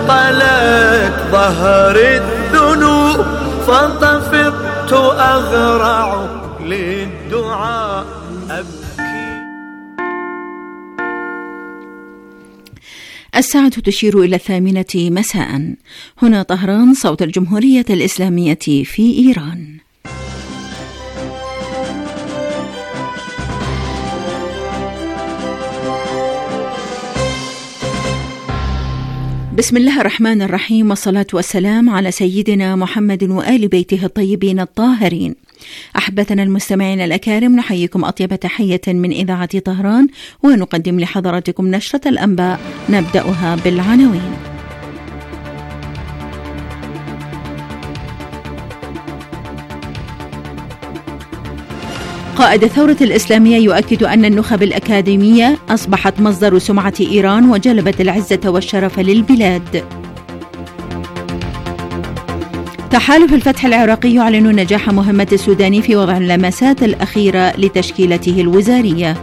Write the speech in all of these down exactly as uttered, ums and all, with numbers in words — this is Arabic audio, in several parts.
ثقلت ظهر الذنوب فطفقت أغرع للدعاء أبكي. الساعة تشير إلى الثامنة مساء. هنا طهران، صوت الجمهورية الإسلامية في إيران. بسم الله الرحمن الرحيم، والصلاة والسلام على سيدنا محمد وآل بيته الطيبين الطاهرين. أحبتنا المستمعين الأكارم، نحييكم أطيب تحية من إذاعة طهران، ونقدم لحضراتكم نشرة الأنباء نبدأها بالعناوين. قائد الثورة الإسلامية يؤكد أن النخب الأكاديمية أصبحت مصدر سمعة إيران وجلبت العزة والشرف للبلاد. تحالف الفتح العراقي يعلن نجاح مهمة السوداني في وضع اللمسات الأخيرة لتشكيلته الوزارية.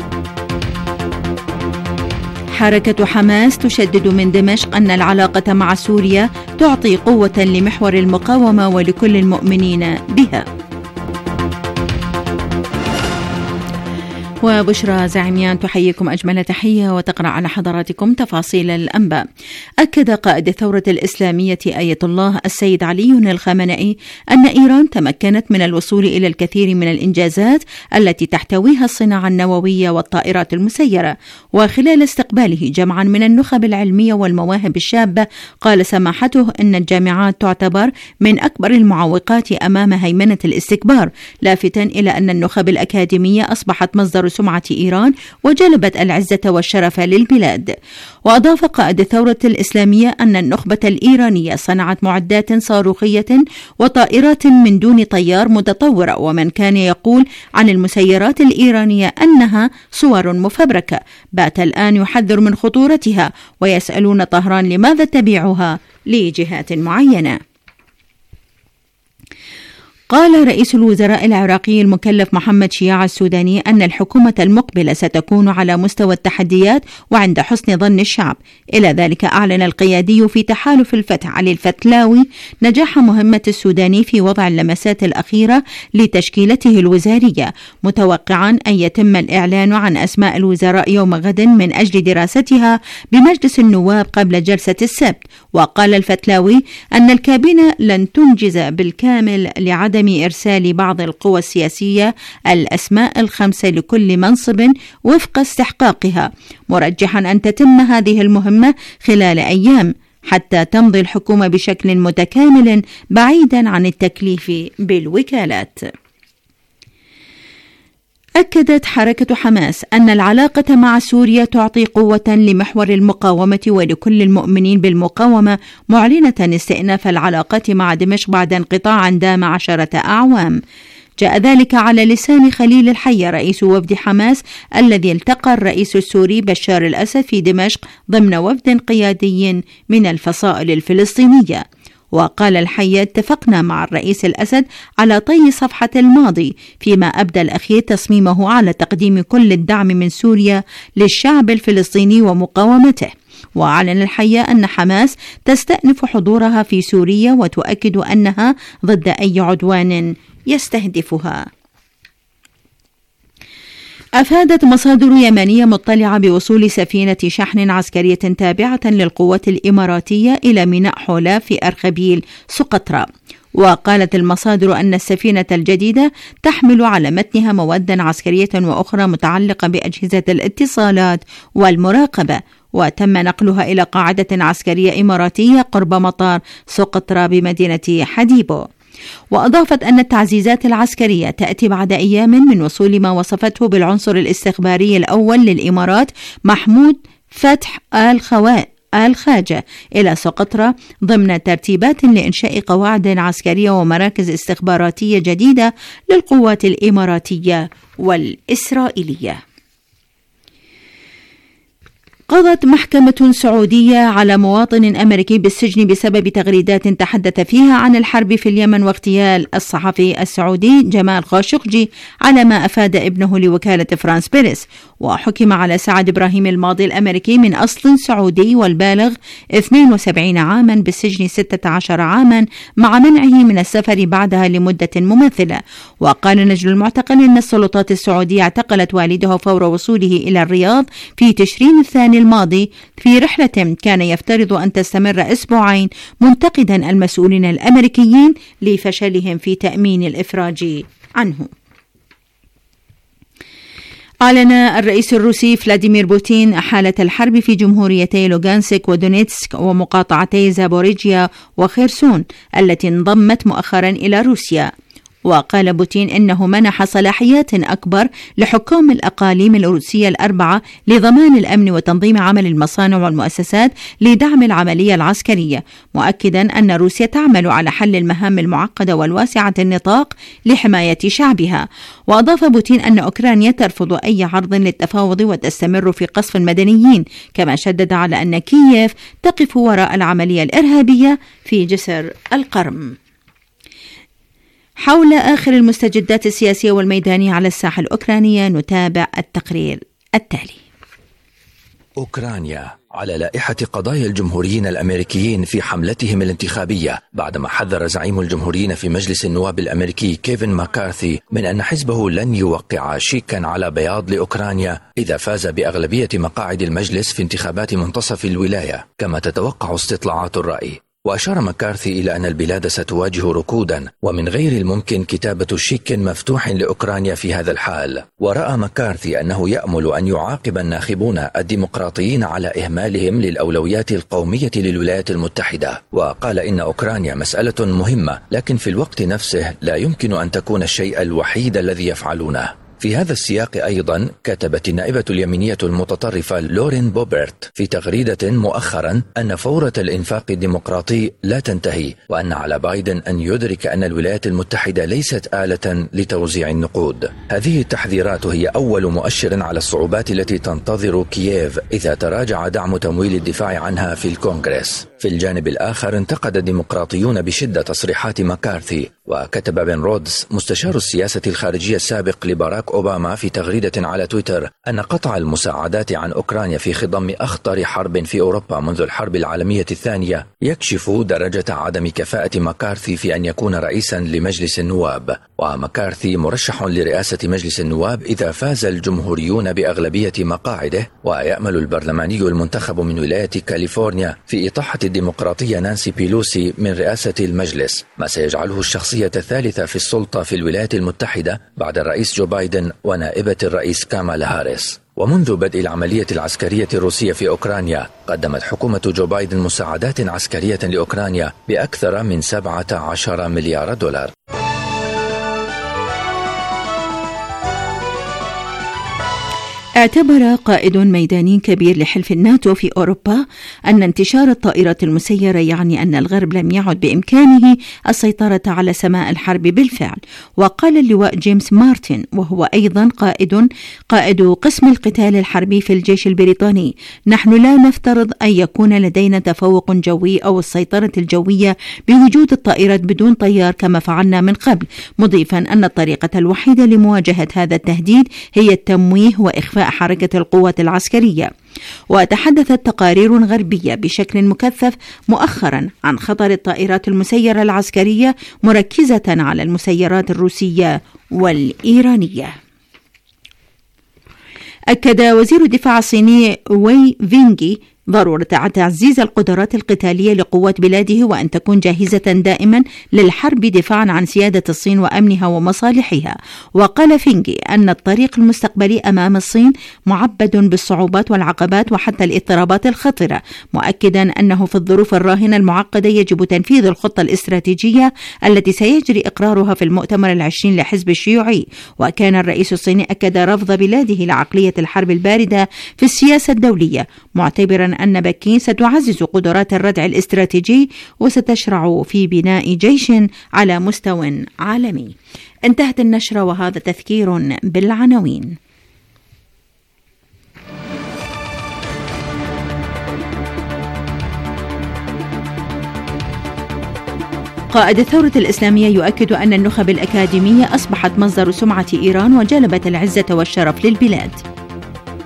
حركة حماس تشدد من دمشق أن العلاقة مع سوريا تعطي قوة لمحور المقاومة ولكل المؤمنين بها. وبشرى زعيميان تحييكم أجمل تحية وتقرأ على حضراتكم تفاصيل الأنباء. أكد قائد الثورة الإسلامية آية الله السيد علي الخامنئي أن إيران تمكنت من الوصول إلى الكثير من الإنجازات التي تحتويها الصناعة النووية والطائرات المسيرة. وخلال استقباله جمعا من النخب العلمية والمواهب الشابة، قال سماحته أن الجامعات تعتبر من أكبر المعوقات أمام هيمنة الاستكبار، لافتا إلى أن النخب الأكاديمية أصبحت مصدر سمعة إيران وجلبت العزة والشرف للبلاد. وأضاف قائد الثورة الإسلامية أن النخبة الإيرانية صنعت معدات صاروخية وطائرات من دون طيار متطورة، ومن كان يقول عن المسيرات الإيرانية أنها صور مفبركة بات الآن يحذر من خطورتها، ويسألون طهران لماذا تبيعها لجهات معينة. قال رئيس الوزراء العراقي المكلف محمد شياع السوداني أن الحكومة المقبلة ستكون على مستوى التحديات وعند حسن ظن الشعب. إلى ذلك أعلن القيادي في تحالف الفتح علي الفتلاوي نجاح مهمة السوداني في وضع اللمسات الأخيرة لتشكيلته الوزارية، متوقعا أن يتم الإعلان عن أسماء الوزراء يوم غد من أجل دراستها بمجلس النواب قبل جلسة السبت. وقال الفتلاوي أن الكابينة لن تنجز بالكامل لعدم إرسال بعض القوى السياسية الأسماء الخمسة لكل منصب وفق استحقاقها، مرجحا أن تتم هذه المهمة خلال أيام حتى تمضي الحكومة بشكل متكامل بعيدا عن التكليف بالوكالات. أكدت حركة حماس أن العلاقة مع سوريا تعطي قوة لمحور المقاومة ولكل المؤمنين بالمقاومة، معلنة استئناف العلاقات مع دمشق بعد انقطاع دام عشرة أعوام. جاء ذلك على لسان خليل الحية رئيس وفد حماس الذي التقى الرئيس السوري بشار الأسد في دمشق ضمن وفد قيادي من الفصائل الفلسطينية. وقال الحية: اتفقنا مع الرئيس الأسد على طي صفحة الماضي، فيما أبدى الأخير تصميمه على تقديم كل الدعم من سوريا للشعب الفلسطيني ومقاومته. وأعلن الحية أن حماس تستأنف حضورها في سوريا وتؤكد أنها ضد أي عدوان يستهدفها. أفادت مصادر يمنية مطلعة بوصول سفينة شحن عسكرية تابعة للقوات الإماراتية إلى ميناء حولا في أرخبيل سقطرى. وقالت المصادر أن السفينة الجديدة تحمل على متنها مواد عسكرية وأخرى متعلقة بأجهزة الاتصالات والمراقبة، وتم نقلها إلى قاعدة عسكرية إماراتية قرب مطار سقطرى بمدينة حديبو. وأضافت أن التعزيزات العسكرية تأتي بعد أيام من وصول ما وصفته بالعنصر الاستخباري الأول للإمارات محمود فتح آل خواء آل خاجة إلى سقطرى ضمن ترتيبات لإنشاء قواعد عسكرية ومراكز استخباراتية جديدة للقوات الإماراتية والإسرائيلية. قضت محكمة سعودية على مواطن أمريكي بالسجن بسبب تغريدات تحدث فيها عن الحرب في اليمن واغتيال الصحفي السعودي جمال خاشقجي على ما أفاد ابنه لوكالة فرانس بيريس. وحكم على سعد إبراهيم الماضي الأمريكي من أصل سعودي والبالغ اثنين وسبعين عاما بالسجن ستة عشر عاما مع منعه من السفر بعدها لمدة مماثلة. وقال نجل المعتقل أن السلطات السعودية اعتقلت والده فور وصوله إلى الرياض في تشرين الثاني الماضي في رحلة كان يفترض أن تستمر أسبوعين، منتقدا المسؤولين الأمريكيين لفشلهم في تأمين الإفراج عنه. أعلن الرئيس الروسي فلاديمير بوتين حالة الحرب في جمهوريتي لوغانسك ودونيتسك ومقاطعتي زابوريجيا وخيرسون التي انضمت مؤخرا إلى روسيا. وقال بوتين إنه منح صلاحيات أكبر لحكام الأقاليم الروسية الأربعة لضمان الأمن وتنظيم عمل المصانع والمؤسسات لدعم العملية العسكرية، مؤكدا أن روسيا تعمل على حل المهام المعقدة والواسعة النطاق لحماية شعبها. وأضاف بوتين أن أوكرانيا ترفض أي عرض للتفاوض وتستمر في قصف المدنيين، كما شدد على أن كييف تقف وراء العملية الإرهابية في جسر القرم. حول آخر المستجدات السياسية والميدانية على الساحة الأوكرانية نتابع التقرير التالي. أوكرانيا على لائحة قضايا الجمهوريين الأمريكيين في حملتهم الانتخابية، بعدما حذر زعيم الجمهوريين في مجلس النواب الأمريكي كيفن ماكارثي من أن حزبه لن يوقع شيكا على بياض لأوكرانيا إذا فاز بأغلبية مقاعد المجلس في انتخابات منتصف الولاية كما تتوقع استطلاعات الرأي. وأشار ماكارثي إلى أن البلاد ستواجه ركودا ومن غير الممكن كتابة شيك مفتوح لأوكرانيا في هذا الحال. ورأى ماكارثي أنه يأمل أن يعاقب الناخبون الديمقراطيين على إهمالهم للأولويات القومية للولايات المتحدة، وقال إن أوكرانيا مسألة مهمة لكن في الوقت نفسه لا يمكن أن تكون الشيء الوحيد الذي يفعلونه. في هذا السياق أيضا كتبت النائبة اليمينية المتطرفة لورين بوبرت في تغريدة مؤخرا أن فورة الإنفاق الديمقراطي لا تنتهي، وأن على بايدن أن يدرك أن الولايات المتحدة ليست آلة لتوزيع النقود. هذه التحذيرات هي أول مؤشر على الصعوبات التي تنتظر كييف إذا تراجع دعم تمويل الدفاع عنها في الكونغرس. في الجانب الآخر انتقد الديمقراطيون بشدة تصريحات ماكارثي، وكتب بن رودز مستشار السياسة الخارجية السابق لباراك أوباما في تغريدة على تويتر أن قطع المساعدات عن أوكرانيا في خضم أخطر حرب في أوروبا منذ الحرب العالمية الثانية يكشف درجة عدم كفاءة ماكارثي في أن يكون رئيسا لمجلس النواب. وماكارثي مرشح لرئاسة مجلس النواب إذا فاز الجمهوريون بأغلبية مقاعده، ويأمل البرلماني المنتخب من ولاية كاليفورنيا في إطاحة الديمقراطية نانسي بيلوسي من رئاسة المجلس، ما سيجعله الشخصية الثالثة في السلطة في الولايات المتحدة بعد الرئيس جو بايدن ونائبة الرئيس كامالا هاريس. ومنذ بدء العملية العسكرية الروسية في أوكرانيا قدمت حكومة جو بايدن مساعدات عسكرية لأوكرانيا بأكثر من سبعة عشر مليار دولار. اعتبر قائد ميداني كبير لحلف الناتو في أوروبا أن انتشار الطائرات المسيرة يعني أن الغرب لم يعد بإمكانه السيطرة على سماء الحرب بالفعل. وقال اللواء جيمس مارتن وهو أيضا قائد قائد قسم القتال الحربي في الجيش البريطاني: نحن لا نفترض أن يكون لدينا تفوق جوي أو السيطرة الجوية بوجود الطائرات بدون طيار كما فعلنا من قبل، مضيفا أن الطريقة الوحيدة لمواجهة هذا التهديد هي التمويه وإخفاء حركة القوات العسكرية. وتحدثت تقارير غربية بشكل مكثف مؤخرا عن خطر الطائرات المسيرة العسكرية مركزة على المسيرات الروسية والإيرانية. أكد وزير الدفاع الصيني وي فينغي ضرورة تعزيز القدرات القتالية لقوات بلاده وأن تكون جاهزة دائما للحرب دفاعا عن سيادة الصين وأمنها ومصالحها. وقال فينغي أن الطريق المستقبلي أمام الصين معبد بالصعوبات والعقبات وحتى الاضطرابات الخطرة، مؤكدا أنه في الظروف الراهنة المعقدة يجب تنفيذ الخطة الاستراتيجية التي سيجري إقرارها في المؤتمر العشرين لحزب الشيوعي. وكان الرئيس الصيني أكد رفض بلاده لعقلية الحرب الباردة في السياسة الدولية، معتبرا أن بكين ستعزز قدرات الردع الاستراتيجي وستشرع في بناء جيش على مستوى عالمي. انتهت النشرة وهذا تذكير بالعناوين. قائد الثورة الإسلامية يؤكد أن النخب الأكاديمية أصبحت مصدر سمعة إيران وجلبت العزة والشرف للبلاد.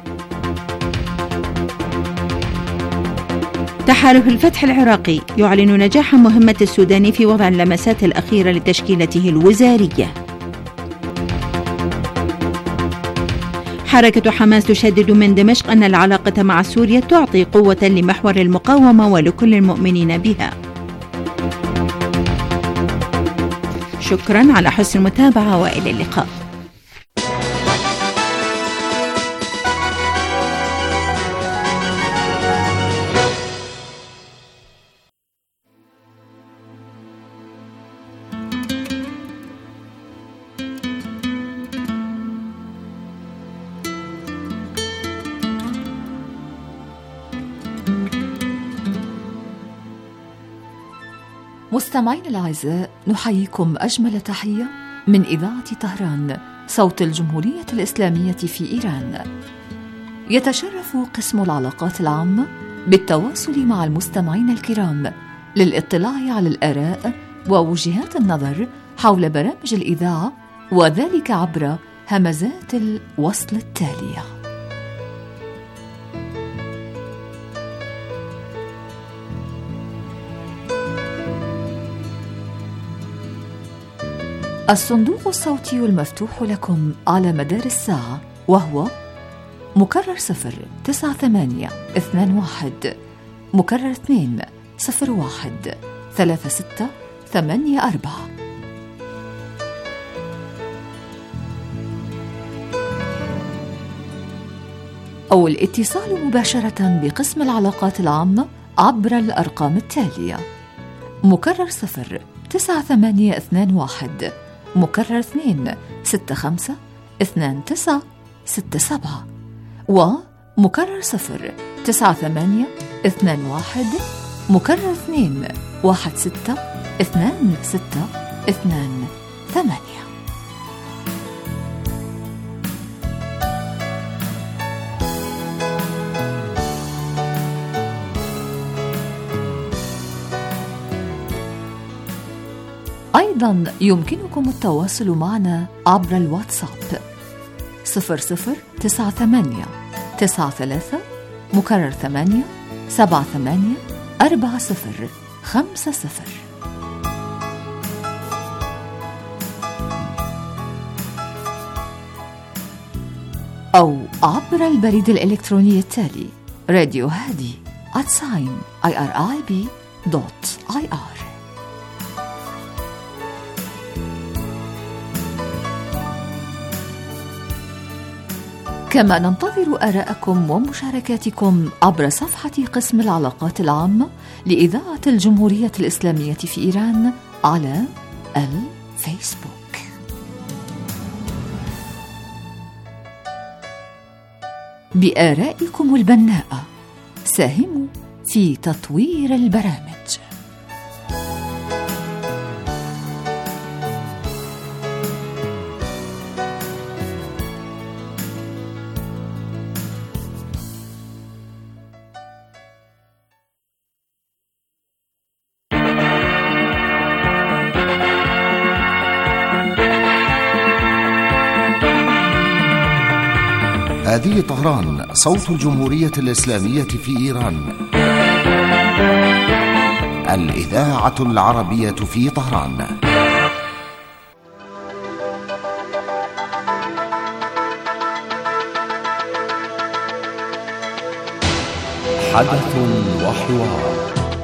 تحالف الفتح العراقي يعلن نجاح مهمة السودان في وضع اللمسات الأخيرة لتشكيلته الوزارية. حركة حماس تشدد من دمشق أن العلاقة مع سوريا تعطي قوة لمحور المقاومة ولكل المؤمنين بها. شكرا على حسن المتابعة وإلى اللقاء. مستمعين الأعزاء، نحييكم أجمل تحية من إذاعة طهران صوت الجمهورية الإسلامية في إيران. يتشرف قسم العلاقات العامة بالتواصل مع المستمعين الكرام للاطلاع على الآراء ووجهات النظر حول برامج الإذاعة، وذلك عبر همزات الوصل التالية. الصندوق الصوتي المفتوح لكم على مدار الساعة وهو مكرر صفر تسعة ثمانية اثنان واحد، مكرر اثنين صفر واحد ثلاثة ستة ثمانية أربعة. أو الاتصال مباشرة بقسم العلاقات العامة عبر الأرقام التالية: مكرر صفر تسعة ثمانية اثنان واحد، مكرر اثنين ستة خمسة اثنان تسعة ستة سبعة، ومكرر صفر تسعة ثمانية اثنان واحد، مكرر اثنين واحد ستة اثنان ستة اثنان ثمانية. أيضا يمكنكم التواصل معنا عبر الواتساب صفر صفر تسعة ثمانية تسعة ثلاثة مكرر ثمانية سبعة ثمانية أربعة صفر خمسة صفر، أو عبر البريد الإلكتروني التالي راديو هادي at sign irib dot ir. كما ننتظر آراءكم ومشاركاتكم عبر صفحة قسم العلاقات العامة لإذاعة الجمهورية الإسلامية في إيران على الفيسبوك. بآرائكم البناءة ساهموا في تطوير البرامج. هذه طهران صوت الجمهورية الإسلامية في إيران، الإذاعة العربية في طهران. حدث وحوار.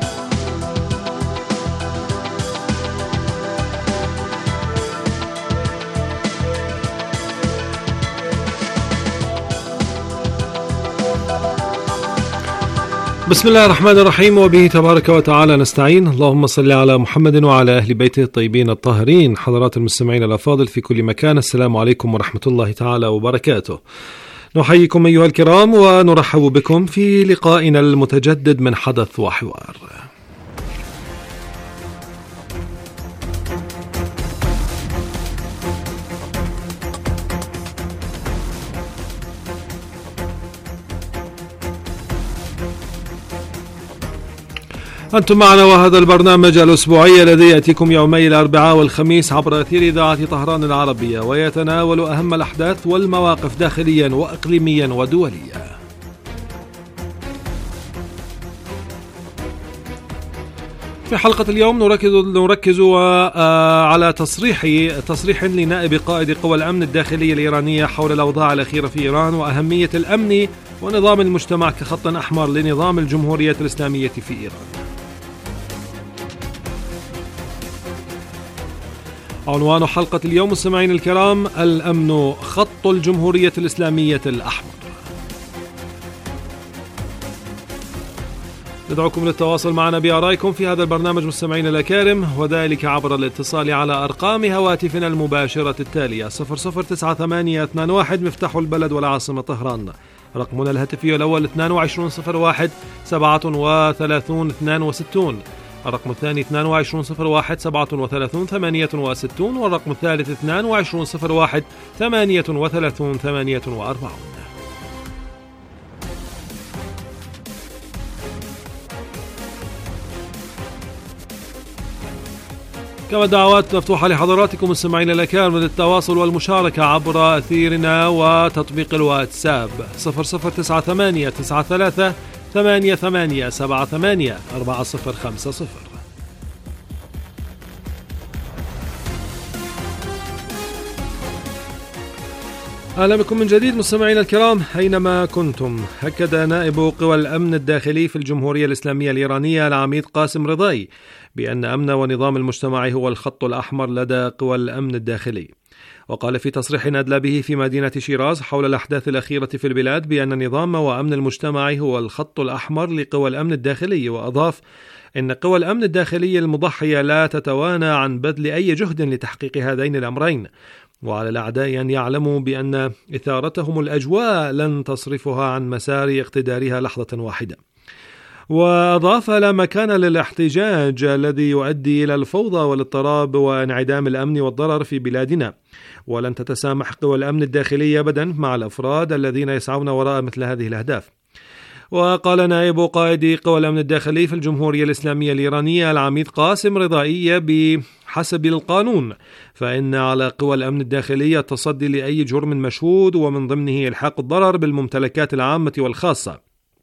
بسم الله الرحمن الرحيم، وبه تبارك وتعالى نستعين. اللهم صل على محمد وعلى أهل بيته الطيبين الطاهرين. حضرات المستمعين الأفاضل في كل مكان، السلام عليكم ورحمة الله تعالى وبركاته. نحييكم أيها الكرام ونرحب بكم في لقائنا المتجدد من حدث وحوار. أنتم معنا، وهذا البرنامج الأسبوعي الذي يأتيكم يومي الأربعاء والخميس عبر أثير إذاعة طهران العربية، ويتناول أهم الأحداث والمواقف داخليا وإقليميا ودوليا. في حلقة اليوم نركز نركز على تصريح تصريح لنائب قائد قوى الأمن الداخلية الإيرانية حول الأوضاع الأخيرة في إيران وأهمية الأمن ونظام المجتمع كخط أحمر لنظام الجمهورية الإسلامية في إيران. عنوان حلقة اليوم مستمعين الكرام: الأمن خط الجمهورية الإسلامية الأحمر. ندعوكم للتواصل معنا بآرائكم في هذا البرنامج مستمعين الأكارم، وذلك عبر الاتصال على أرقام هواتفنا المباشرة التالية: صفر صفر تسعة ثمانية اثنان واحد مفتاح البلد والعاصمة طهران، رقمنا الهاتفي الأول اثنان وعشرين صفر واحد سبعة وثلاثون اثنان وستون، الرقم الثاني اثنان وعشرين صفر واحد سبعة وثلاثون ثمانية وستون، والرقم الثالث اثنان وعشرين صفر واحد ثمانية وثلاثون ثمانية وأربعون. كما دعوات مفتوحة لحضراتكم مستمعين الأكارم للتواصل والمشاركة عبر أثيرنا وتطبيق الواتساب صفر صفر تسعة ثمانية تسعة ثلاثة ثمانية ثمانية سبعة ثمانية أربعة صفر خمسة صفر. أهلا بكم من جديد مستمعينا الكرام أينما كنتم. أكد نائب قوى الأمن الداخلي في الجمهورية الإسلامية الإيرانية العميد قاسم رضاي بأن أمن ونظام المجتمع هو الخط الأحمر لدى قوى الأمن الداخلي. وقال في تصريح أدلى به في مدينة شيراز حول الأحداث الأخيرة في البلاد بأن نظام وأمن المجتمع هو الخط الأحمر لقوى الأمن الداخلي، وأضاف إن قوى الأمن الداخلي المضحية لا تتوانى عن بذل أي جهد لتحقيق هذين الأمرين، وعلى الأعداء أن يعلموا بأن إثارتهم الأجواء لن تصرفها عن مسار اقتدارها لحظة واحدة. وأضاف: لا مكان للاحتجاج الذي يؤدي إلى الفوضى والاضطراب وانعدام الأمن والضرر في بلادنا، ولن تتسامح قوى الأمن الداخلي أبدا مع الأفراد الذين يسعون وراء مثل هذه الأهداف. وقال نائب قائد قوى الأمن الداخلي في الجمهورية الإسلامية الإيرانية العميد قاسم رضائي: بحسب القانون فإن على قوى الأمن الداخلي التصدي لأي جرم مشهود ومن ضمنه إلحاق الضرر بالممتلكات العامة والخاصة،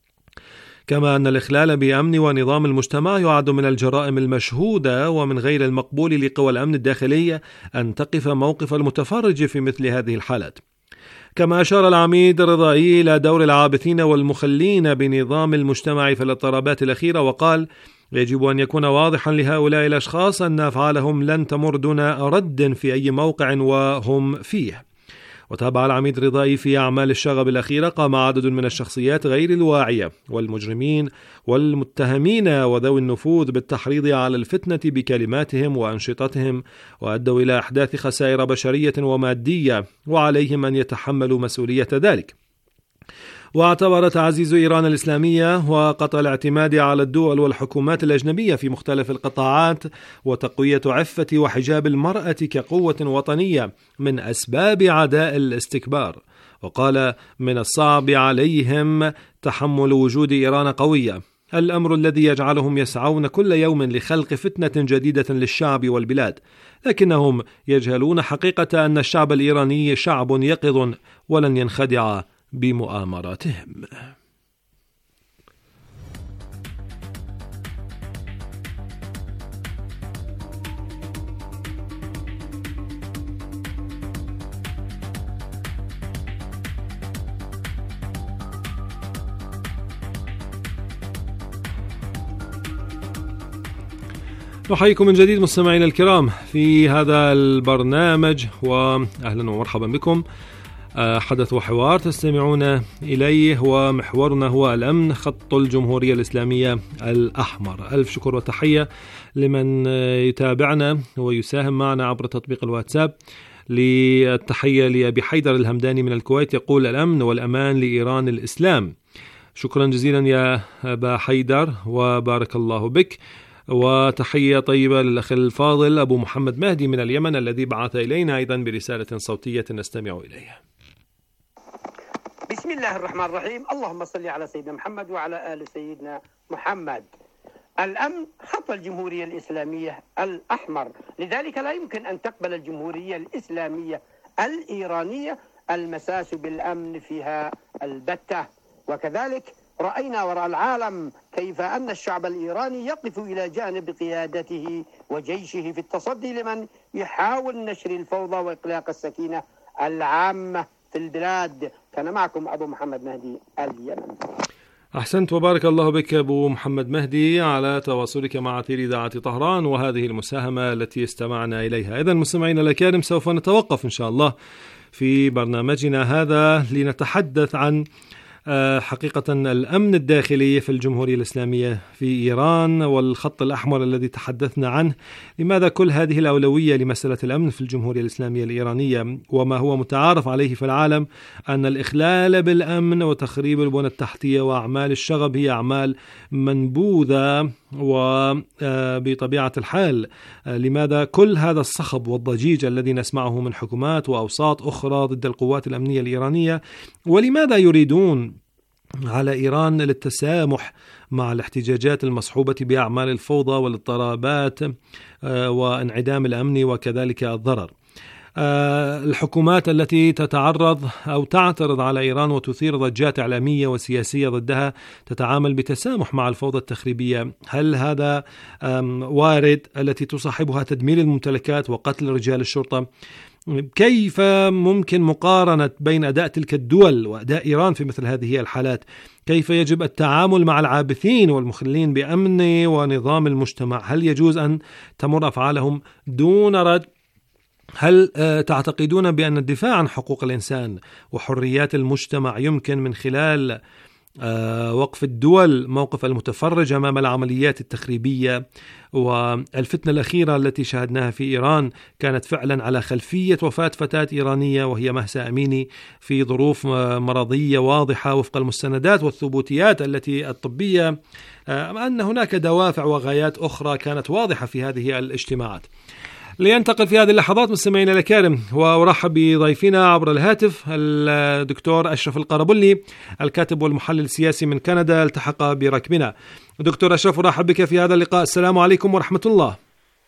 كما أن الإخلال بأمن ونظام المجتمع يعد من الجرائم المشهودة ومن غير المقبول لقوى الأمن الداخلي أن تقف موقف المتفرج في مثل هذه الحالات. كما أشار العميد رضائي إلى دور العابثين والمخلين بنظام المجتمع في الاضطرابات الأخيرة، وقال: يجب أن يكون واضحا لهؤلاء الأشخاص أن أفعالهم لن تمر دون رد في أي موقع وهم فيه. وتابع العميد رضائي: في أعمال الشغب الأخيرة قام عدد من الشخصيات غير الواعية والمجرمين والمتهمين وذوي النفوذ بالتحريض على الفتنة بكلماتهم وأنشطتهم، وأدوا إلى إحداث خسائر بشرية ومادية، وعليهم أن يتحملوا مسؤولية ذلك. واعتبر تعزيز إيران الإسلامية وقطع الاعتماد على الدول والحكومات الأجنبية في مختلف القطاعات وتقوية عفة وحجاب المرأة كقوة وطنية من أسباب عداء الاستكبار. وقال: من الصعب عليهم تحمل وجود إيران قوية، الأمر الذي يجعلهم يسعون كل يوم لخلق فتنة جديدة للشعب والبلاد، لكنهم يجهلون حقيقة أن الشعب الإيراني شعب يقظ ولن ينخدع بمؤامراتهم. نحييكم من جديد مستمعينا الكرام في هذا البرنامج، وأهلا ومرحبا بكم. حدث وحوار تستمعون إليه ومحورنا هو الأمن خط الجمهورية الإسلامية الأحمر. ألف شكر وتحية لمن يتابعنا ويساهم معنا عبر تطبيق الواتساب. للتحية لأبي حيدر الهمداني من الكويت، يقول: الأمن والأمان لإيران الإسلام. شكرا جزيلا يا أبا حيدر وبارك الله بك. وتحية طيبة للأخ الفاضل أبو محمد مهدي من اليمن الذي بعث إلينا أيضا برسالة صوتية نستمع إليها. بسم الله الرحمن الرحيم. اللهم صل على سيدنا محمد وعلى آل سيدنا محمد. الأمن خط الجمهورية الإسلامية الأحمر، لذلك لا يمكن أن تقبل الجمهورية الإسلامية الإيرانية المساس بالأمن فيها البتة. وكذلك رأينا وراء العالم كيف أن الشعب الإيراني يقف إلى جانب قيادته وجيشه في التصدي لمن يحاول نشر الفوضى وإقلاق السكينة العامة في البلاد. كان معكم أبو محمد مهدي، اليمن. أحسنت وبارك الله بك أبو محمد مهدي على تواصلك مع أثير إذاعة طهران وهذه المساهمة التي استمعنا إليها. إذن مستمعينا الأكارم، سوف نتوقف إن شاء الله في برنامجنا هذا لنتحدث عن حقيقة الأمن الداخلي في الجمهورية الإسلامية في إيران والخط الأحمر الذي تحدثنا عنه. لماذا كل هذه الأولوية لمسألة الأمن في الجمهورية الإسلامية الإيرانية، وما هو متعارف عليه في العالم أن الإخلال بالأمن وتخريب البنى التحتية وأعمال الشغب هي أعمال منبوذة وبطبيعة الحال. لماذا كل هذا الصخب والضجيج الذي نسمعه من حكومات وأوساط أخرى ضد القوات الأمنية الإيرانية؟ ولماذا يريدون على إيران للتسامح مع الاحتجاجات المصحوبة بأعمال الفوضى والاضطرابات وانعدام الأمن وكذلك الضرر؟ الحكومات التي تتعرض أو تعترض على إيران وتثير ضجات إعلامية وسياسية ضدها تتعامل بتسامح مع الفوضى التخريبية. هل هذا وارد؟ التي تصاحبها تدمير الممتلكات وقتل رجال الشرطة. كيف ممكن مقارنة بين أداء تلك الدول وأداء إيران في مثل هذه الحالات؟ كيف يجب التعامل مع العابثين والمخلين بأمن ونظام المجتمع؟ هل يجوز أن تمر أفعالهم دون رد؟ هل تعتقدون بأن الدفاع عن حقوق الإنسان وحريات المجتمع يمكن من خلال وقف الدول موقف المتفرج أمام العمليات التخريبية؟ والفتنة الأخيرة التي شاهدناها في إيران كانت فعلا على خلفية وفاة فتاة إيرانية وهي مهسا أميني في ظروف مرضية واضحة وفق المستندات والثبوتيات التي الطبية، أن هناك دوافع وغايات أخرى كانت واضحة في هذه الاجتماعات. لينتقل في هذه اللحظات مستمعينا الكرام وأرحب بضيفنا عبر الهاتف الدكتور أشرف القربلي الكاتب والمحلل السياسي من كندا التحق بركبنا. دكتور أشرف، أرحب بك في هذا اللقاء. السلام عليكم ورحمة الله.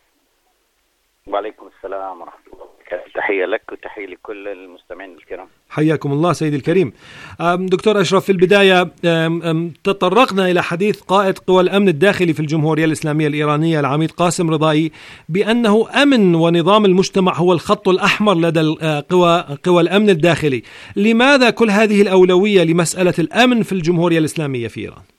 وعليكم السلام ورحمة الله وبركاته. تحية لك وتحية لكل المستمعين الكرام. حياكم الله سيدي الكريم. دكتور أشرف، في البداية تطرقنا إلى حديث قائد قوى الأمن الداخلي في الجمهورية الإسلامية الإيرانية العميد قاسم رضائي بأنه أمن ونظام المجتمع هو الخط الأحمر لدى قوى قوى الأمن الداخلي. لماذا كل هذه الأولوية لمسألة الأمن في الجمهورية الإسلامية في إيران؟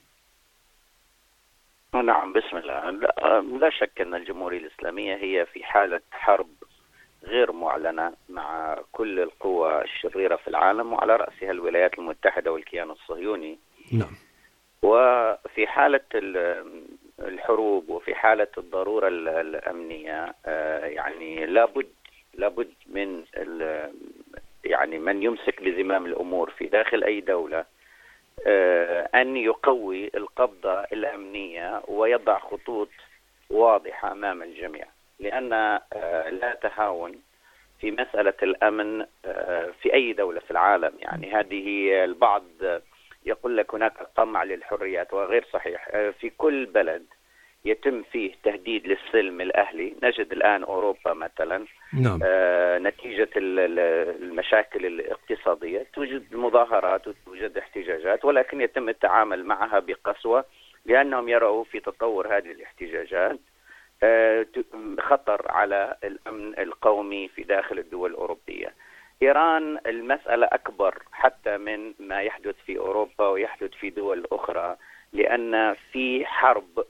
نعم، بسم الله. لا, لا شك أن الجمهورية الإسلامية هي في حالة حرب غير معلنة مع كل القوى الشريرة في العالم وعلى رأسها الولايات المتحدة والكيان الصهيوني. نعم. وفي حالة الحروب وفي حالة الضرورة الأمنية يعني لابد لابد من يعني من يمسك بزمام الأمور في داخل أي دولة أن يقوي القبضة الأمنية ويضع خطوط واضحة أمام الجميع، لأن لا تهاون في مسألة الأمن في أي دولة في العالم. يعني هذه البعض يقول لك هناك طمع للحريات، وغير صحيح. في كل بلد يتم فيه تهديد للسلم الأهلي. نجد الآن أوروبا مثلا نعم. نتيجة المشاكل الاقتصادية توجد مظاهرات وتوجد احتجاجات، ولكن يتم التعامل معها بقسوة لأنهم يروا في تطور هذه الاحتجاجات خطر على الأمن القومي في داخل الدول الأوروبية. إيران المسألة أكبر حتى من ما يحدث في أوروبا ويحدث في دول أخرى، لأن في حرب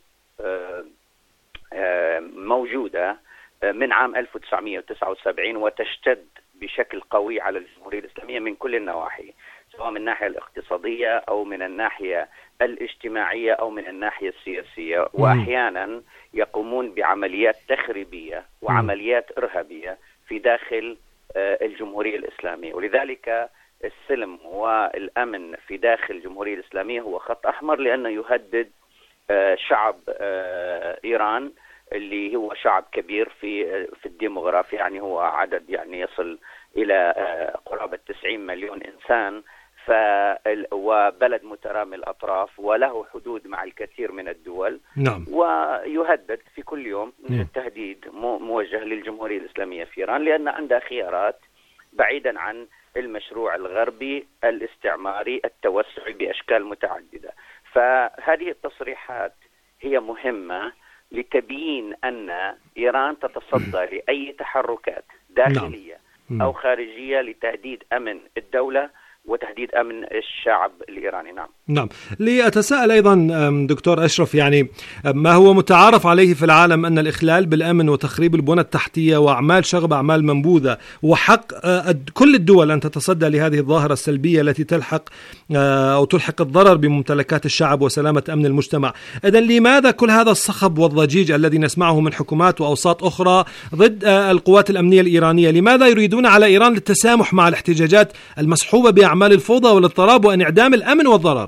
موجودة من عام ألف وتسعمائة وتسعة وسبعين وتشتد بشكل قوي على الجمهورية الإسلامية من كل النواحي، سواء من الناحية الاقتصادية أو من الناحية الاجتماعية أو من الناحية السياسية. وأحيانا يقومون بعمليات تخريبية وعمليات إرهابية في داخل الجمهورية الإسلامية. ولذلك السلم والأمن في داخل الجمهورية الإسلامية هو خط أحمر، لأنه يهدد شعب إيران اللي هو شعب كبير في في الديموغرافيا، يعني هو عدد يعني يصل إلى قرابة تسعين مليون إنسان، ف وبلد مترامي الأطراف وله حدود مع الكثير من الدول. نعم. ويهدد في كل يوم. نعم. التهديد موجه للجمهورية الإسلامية في إيران، لأن عندها خيارات بعيدا عن المشروع الغربي الاستعماري التوسعي بأشكال متعددة. فهذه التصريحات هي مهمة لتبيين أن إيران تتصدى لأي تحركات داخلية نعم. أو خارجية لتهديد أمن الدولة وتهديد أمن الشعب الإيراني. نعم نعم. لأتساءل أيضا دكتور أشرف، يعني ما هو متعارف عليه في العالم أن الإخلال بالأمن وتخريب البنى التحتية وأعمال شغب أعمال منبوذة، وحق كل الدول أن تتصدى لهذه الظاهرة السلبية التي تلحق أو تلحق الضرر بممتلكات الشعب وسلامة أمن المجتمع. إذن لماذا كل هذا الصخب والضجيج الذي نسمعه من حكومات وأوساط أخرى ضد القوات الأمنية الإيرانية؟ لماذا يريدون على إيران للتسامح مع الاحتجاجات المصحوبة بأعمال الفوضى والاضطراب وانعدام الأمن والضرر؟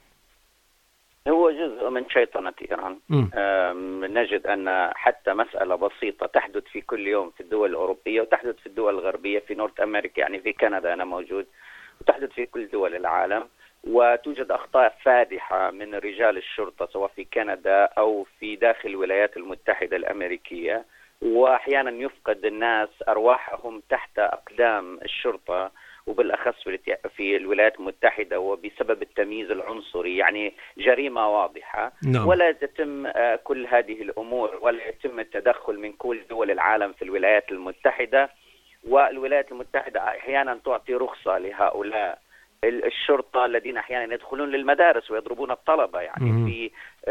هو جزء من شيطنة إيران. نجد أن حتى مسألة بسيطة تحدث في كل يوم في الدول الأوروبية وتحدث في الدول الغربية، في نورث أمريكا يعني في كندا أنا موجود، وتحدث في كل دول العالم، وتوجد أخطاء فادحة من رجال الشرطة سواء في كندا أو في داخل الولايات المتحدة الأمريكية، وأحيانا يفقد الناس أرواحهم تحت أقدام الشرطة وبالأخص في الولايات المتحدة وبسبب التمييز العنصري، يعني جريمة واضحة. نعم. ولا تتم كل هذه الأمور ولا يتم التدخل من كل دول العالم في الولايات المتحدة، والولايات المتحدة أحيانا تعطي رخصة لهؤلاء الشرطة الذين أحيانا يدخلون للمدارس ويضربون الطلبة، يعني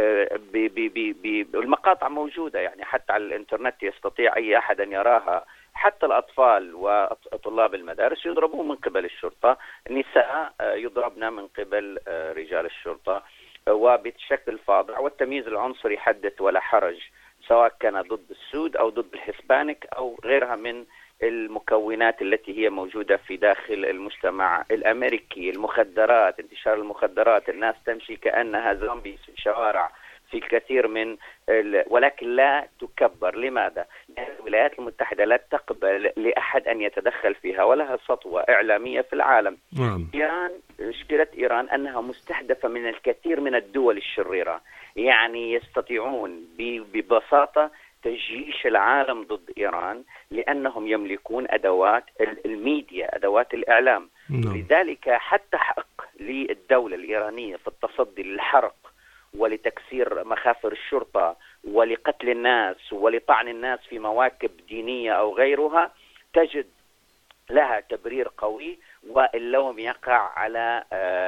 في المقاطع موجودة يعني حتى على الإنترنت يستطيع أي أحد أن يراها. حتى الأطفال وطلاب المدارس يضربون من قبل الشرطة، النساء يضربن من قبل رجال الشرطة وبشكل فاضح. والتمييز العنصري حدث ولا حرج، سواء كان ضد السود أو ضد الهسبانيك أو غيرها من المكونات التي هي موجودة في داخل المجتمع الأمريكي. المخدرات، انتشار المخدرات، الناس تمشي كأنها زومبي في الشوارع في الكثير من ال... ولكن لا تكبر. لماذا؟ لأن الولايات المتحدة لا تقبل لأحد أن يتدخل فيها ولها سطوة إعلامية في العالم. مم. إيران، مشكلة إيران أنها مستهدفة من الكثير من الدول الشريرة، يعني يستطيعون ببساطة تجيش العالم ضد إيران لأنهم يملكون أدوات الميديا، أدوات الإعلام. مم. لذلك حتى حق للدولة الإيرانية في التصدي للحرق ولتكسير مخافر الشرطة ولقتل الناس ولطعن الناس في مواكب دينية أو غيرها، تجد لها تبرير قوي، واللوم يقع على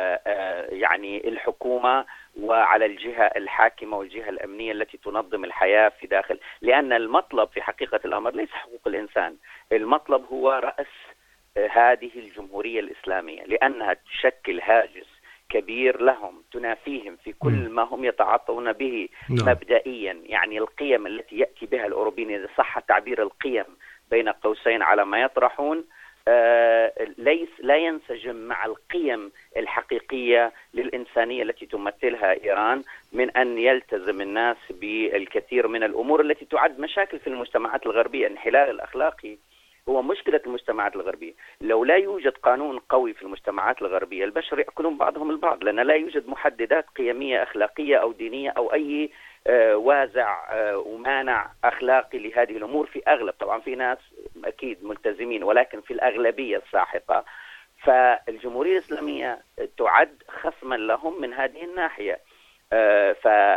يعني الحكومة وعلى الجهة الحاكمة والجهة الأمنية التي تنظم الحياة في داخل. لأن المطلب في حقيقة الأمر ليس حقوق الإنسان، المطلب هو رأس هذه الجمهورية الإسلامية، لأنها تشكل هاجس كبير لهم، تنافيهم في كل ما هم يتعاطون به مبدئيا. يعني القيم التي يأتي بها الأوروبيين، إذا صح تعبير القيم بين قوسين على ما يطرحون، آه ليس لا ينسجم مع القيم الحقيقية للإنسانية التي تمثلها إيران، من أن يلتزم الناس بالكثير من الأمور التي تعد مشاكل في المجتمعات الغربية. الانحلال الأخلاقي هو مشكلة المجتمعات الغربية. لو لا يوجد قانون قوي في المجتمعات الغربية، البشر يأكلون بعضهم البعض، لأن لا يوجد محددات قيمية أخلاقية أو دينية أو أي آه وازع آه ومانع أخلاقي لهذه الأمور في أغلب. طبعا في ناس أكيد ملتزمين، ولكن في الأغلبية الساحقة. فالجمهورية الإسلامية تعد خصما لهم من هذه الناحية. آه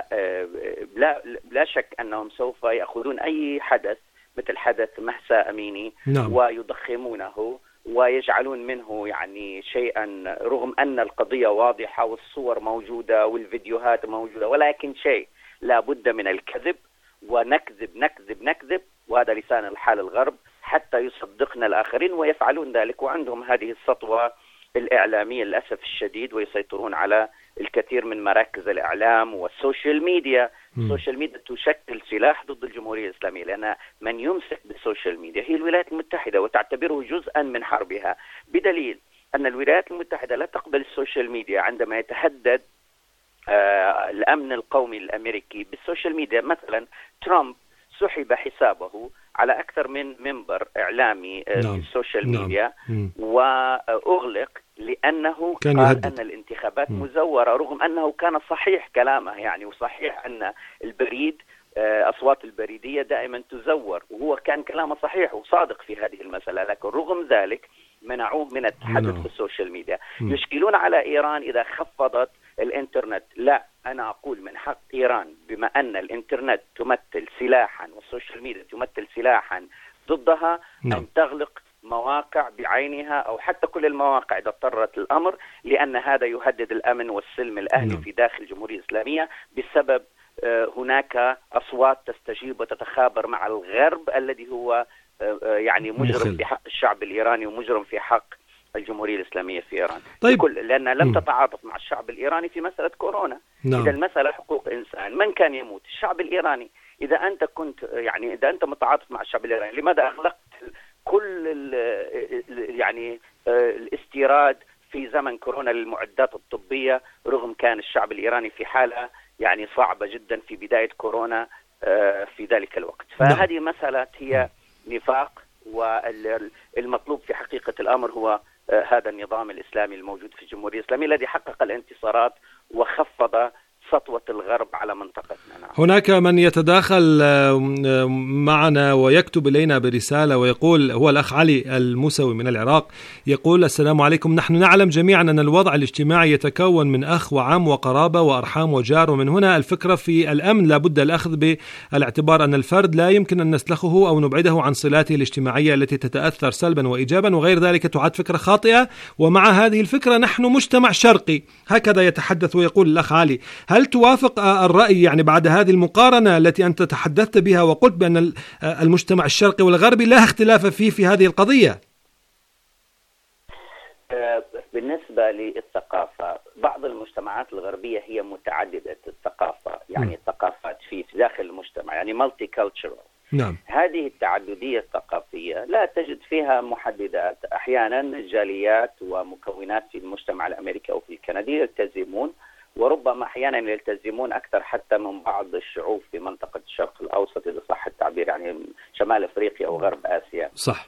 فلا لا شك أنهم سوف يأخذون أي حدث مثل حدث مهسا أميني. نعم. ويضخمونه ويجعلون منه يعني شيئا، رغم أن القضية واضحة والصور موجودة والفيديوهات موجودة، ولكن شيء لا بد من الكذب، ونكذب نكذب نكذب، وهذا لسان الحال الغرب حتى يصدقنا الآخرين، ويفعلون ذلك. وعندهم هذه السطوة الإعلامية للأسف الشديد، ويسيطرون على الكثير من مراكز الإعلام والسوشيال ميديا. م. السوشيال ميديا تشكل سلاح ضد الجمهورية الإسلامية، لأن من يمسك بالسوشيال ميديا هي الولايات المتحدة، وتعتبره جزءا من حربها، بدليل أن الولايات المتحدة لا تقبل السوشيال ميديا عندما يتهدد آه الأمن القومي الأمريكي بالسوشيال ميديا. مثلا ترامب سحب حسابه على أكثر من منبر إعلامي آه نعم. في السوشيال ميديا. نعم. وأغلق لأنه قال يهدد. أن الانتخابات م. مزورة، رغم أنه كان صحيح كلامه يعني، وصحيح أن البريد أصوات البريدية دائما تزور، وهو كان كلامه صحيح وصادق في هذه المسألة. لكن رغم ذلك منعوه من التحدث في السوشيال ميديا. يشكلون على إيران إذا خفضت الإنترنت. لا، أنا أقول من حق إيران بما أن الإنترنت تمثل سلاحا والسوشيال ميديا تمثل سلاحا ضدها أن تغلق مواقع بعينها أو حتى كل المواقع إذا اضطرت الأمر، لأن هذا يهدد الأمن والسلم الأهلي في داخل الجمهورية الإسلامية بسبب هناك أصوات تستجيب وتتخابر مع الغرب الذي هو يعني مجرم في حق الشعب الإيراني ومجرم في حق الجمهورية الإسلامية في إيران. طيب. لأن لم تتعاطف مع الشعب الإيراني في مسألة كورونا. نعم. إذا المسألة حقوق إنسان، من كان يموت؟ الشعب الإيراني. إذا أنت كنت يعني إذا أنت متعاطف مع الشعب الإيراني، لماذا أغلقت كل ال يعني الاستيراد في زمن كورونا للمعدات الطبية، رغم كان الشعب الإيراني في حالة يعني صعبة جدا في بداية كورونا في ذلك الوقت؟ فهذه مسألة هي نفاق، والمطلوب في حقيقة الأمر هو هذا النظام الإسلامي الموجود في الجمهورية الإسلامية الذي حقق الانتصارات وخفض سطوة الغرب على منطقتنا. نعم. هناك من يتداخل معنا ويكتب إلينا برسالة ويقول، هو الأخ علي الموسوي من العراق، يقول: السلام عليكم، نحن نعلم جميعا أن الوضع الاجتماعي يتكون من أخ وعم وقرابة وأرحام وجار، ومن هنا الفكرة في الأمن لابد الأخذ بالاعتبار أن الفرد لا يمكن أن نسلخه أو نبعده عن صلاته الاجتماعية التي تتأثر سلبا وإيجابا وغير ذلك، تعد فكرة خاطئة، ومع هذه الفكرة نحن مجتمع شرقي. هكذا يتحدث ويقول الأخ علي. هل توافق الرأي يعني بعد هذه المقارنة التي أنت تحدثت بها وقلت بأن المجتمع الشرقي والغربي لا اختلاف فيه في هذه القضية؟ بالنسبة للثقافة، بعض المجتمعات الغربية هي متعددة الثقافة، يعني الثقافات في داخل المجتمع، يعني مالتي كالتشرال. نعم. هذه التعددية الثقافية لا تجد فيها محددات. أحيانا الجاليات ومكونات في المجتمع الأمريكي أو في الكندي يلتزمون، وربما أحيانا يلتزمون أكثر حتى من بعض الشعوب في منطقة الشرق الأوسط إذا صح التعبير، يعني شمال أفريقيا أو غرب آسيا. صح.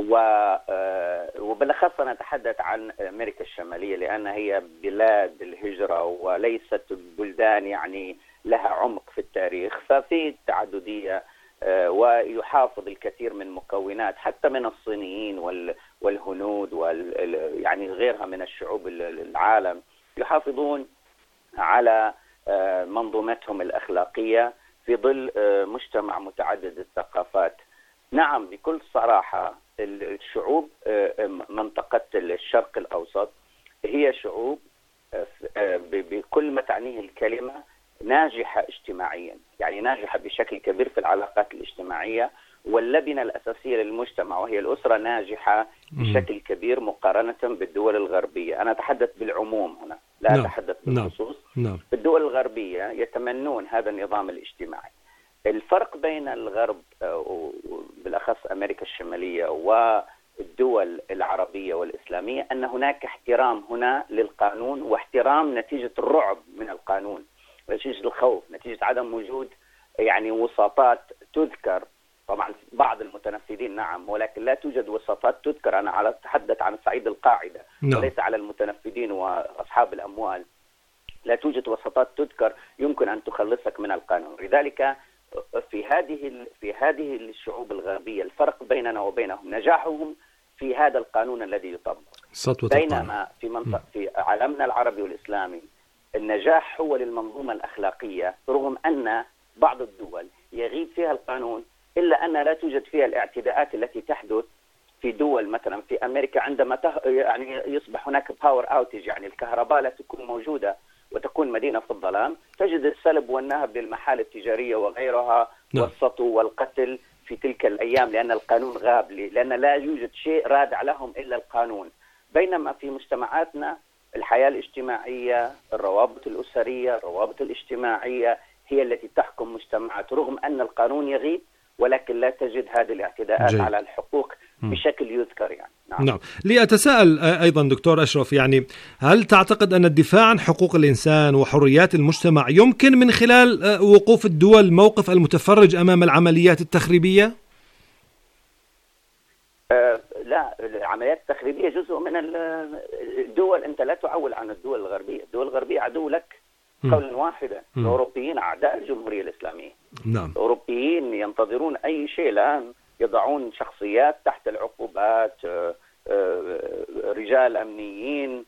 وبالأخص نتحدث عن أمريكا الشمالية لأن هي بلاد الهجرة وليست بلدان يعني لها عمق في التاريخ، ففي تعددية ويحافظ الكثير من مكونات حتى من الصينيين والهنود وال يعني غيرها من الشعوب العالم يحافظون على منظومتهم الأخلاقية في ظل مجتمع متعدد الثقافات. نعم، بكل صراحة الشعوب منطقة الشرق الأوسط هي شعوب بكل ما تعنيه الكلمة ناجحة اجتماعيا، يعني ناجحة بشكل كبير في العلاقات الاجتماعية، واللبنة الأساسية للمجتمع وهي الأسرة ناجحة بشكل كبير مقارنة بالدول الغربية. أنا أتحدث بالعموم هنا، لا نعم. أتحدث بالخصوص. نعم. في الدول الغربية يتمنون هذا النظام الاجتماعي. الفرق بين الغرب بالأخص أمريكا الشمالية والدول العربية والإسلامية أن هناك احترام هنا للقانون، واحترام نتيجة الرعب من القانون، نتيجة الخوف، نتيجة عدم وجود يعني وساطات تذكر. طبعا بعض المتنفذين نعم، ولكن لا توجد وساطات تذكر. أنا على أتحدث عن صعيد القاعدة no. وليس على المتنفذين وأصحاب الأموال. لا توجد وساطات تذكر يمكن أن تخلصك من القانون. لذلك في هذه في هذه الشعوب الغربية الفرق بيننا وبينهم نجاحهم في هذا القانون الذي يطبق، بينما في منطقة في عالمنا العربي والإسلامي النجاح هو للمنظومة الأخلاقية، رغم أن بعض الدول يغيب فيها القانون إلا أن لا توجد فيها الاعتداءات التي تحدث في دول مثلا في أمريكا عندما ته... يعني يصبح هناك باور اوتج، يعني الكهرباء لا تكون موجودة وتكون مدينة في الظلام، تجد السلب والنهب للمحال التجارية وغيرها no. والسطو والقتل في تلك الأيام لأن القانون غاب، لأن لا يوجد شيء رادع لهم إلا القانون. بينما في مجتمعاتنا الحياة الاجتماعية، الروابط الأسرية، الروابط الاجتماعية هي التي تحكم مجتمعات، رغم أن القانون يغيب ولكن لا تجد هذه الاعتداءات جيد. على الحقوق بشكل يذكر يعني. نعم. نعم. لأتساءل أيضا دكتور أشرف، يعني هل تعتقد أن الدفاع عن حقوق الإنسان وحريات المجتمع يمكن من خلال وقوف الدول موقف المتفرج أمام العمليات التخريبية؟ أه لا، العمليات التخريبية جزء من الدول. أنت لا تعول عن الدول الغربية، الدول الغربية عدو لك قولا واحدا. الأوروبيين أعداء الجمهورية الإسلامية. نعم. الأوروبيين ينتظرون أي شيء الآن، يضعون شخصيات تحت العقوبات، رجال أمنيين،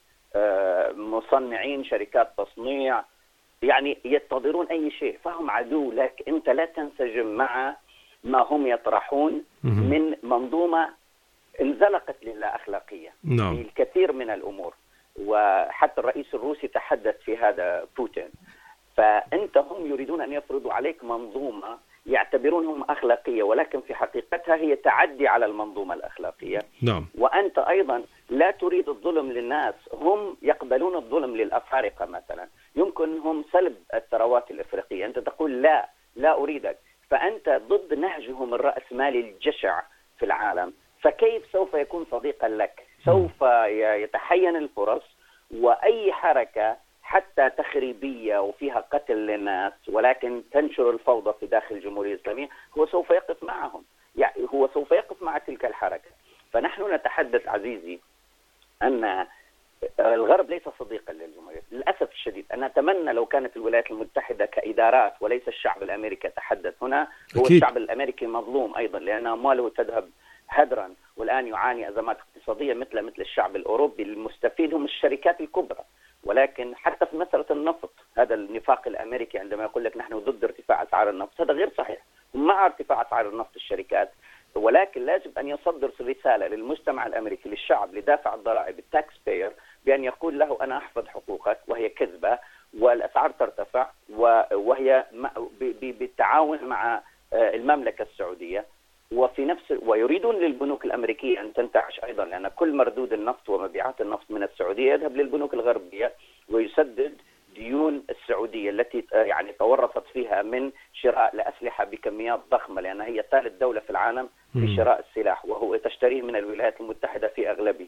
مصنعين، شركات تصنيع، يعني ينتظرون أي شيء، فهم عدو لك. أنت لا تنسجم مع ما هم يطرحون من منظومة انزلقت لله أخلاقية نعم. في الكثير من الأمور، وحتى الرئيس الروسي تحدث في هذا بوتين. فأنت هم يريدون أن يفرضوا عليك منظومة يعتبرونهم أخلاقية، ولكن في حقيقتها هي تعدي على المنظومة الأخلاقية. نعم. وأنت أيضا لا تريد الظلم للناس، هم يقبلون الظلم للأفارقة مثلا، يمكنهم سلب الثروات الإفريقية، أنت تقول لا لا أريدك، فأنت ضد نهجهم الرأسمالي الجشع في العالم، فكيف سوف يكون صديقا لك؟ سوف يتحين الفرص، وأي حركة حتى تخريبية وفيها قتل للناس ولكن تنشر الفوضى في داخل الجمهورية الإسلامية هو سوف يقف معهم، يعني هو سوف يقف مع تلك الحركة. فنحن نتحدث عزيزي أن الغرب ليس صديقا للجمهورية للأسف الشديد. أنا أتمنى لو كانت الولايات المتحدة كإدارات وليس الشعب الأمريكي يتحدث هنا. هو أكيد. الشعب الأمريكي مظلوم أيضا لأن أمواله تذهب هدرا، والآن يعاني أزمات اقتصادية مثل مثل الشعب الأوروبي. المستفيد هم الشركات الكبرى، ولكن حتى في مسألة النفط هذا النفاق الأمريكي عندما يقول لك نحن ضد ارتفاع أسعار النفط، هذا غير صحيح. مع ارتفاع أسعار النفط الشركات، ولكن لازم أن يصدر رسالة للمجتمع الأمريكي، للشعب، لدافع الضرائب، التاكس باير، بأن يقول له أنا أحفظ حقوقك، وهي كذبة والأسعار ترتفع، وهي بالتعاون مع المملكة السعودية. وفي نفس ويريدون للبنوك الأمريكية أن تنتعش أيضا، لأن كل مردود النفط ومبيعات النفط من السعودية يذهب للبنوك الغربية ويسدد ديون السعودية التي يعني تورطت فيها من شراء لأسلحة بكميات ضخمة، لأنها هي ثالث دولة في العالم في شراء السلاح، وهو تشتريه من الولايات المتحدة في أغلبه.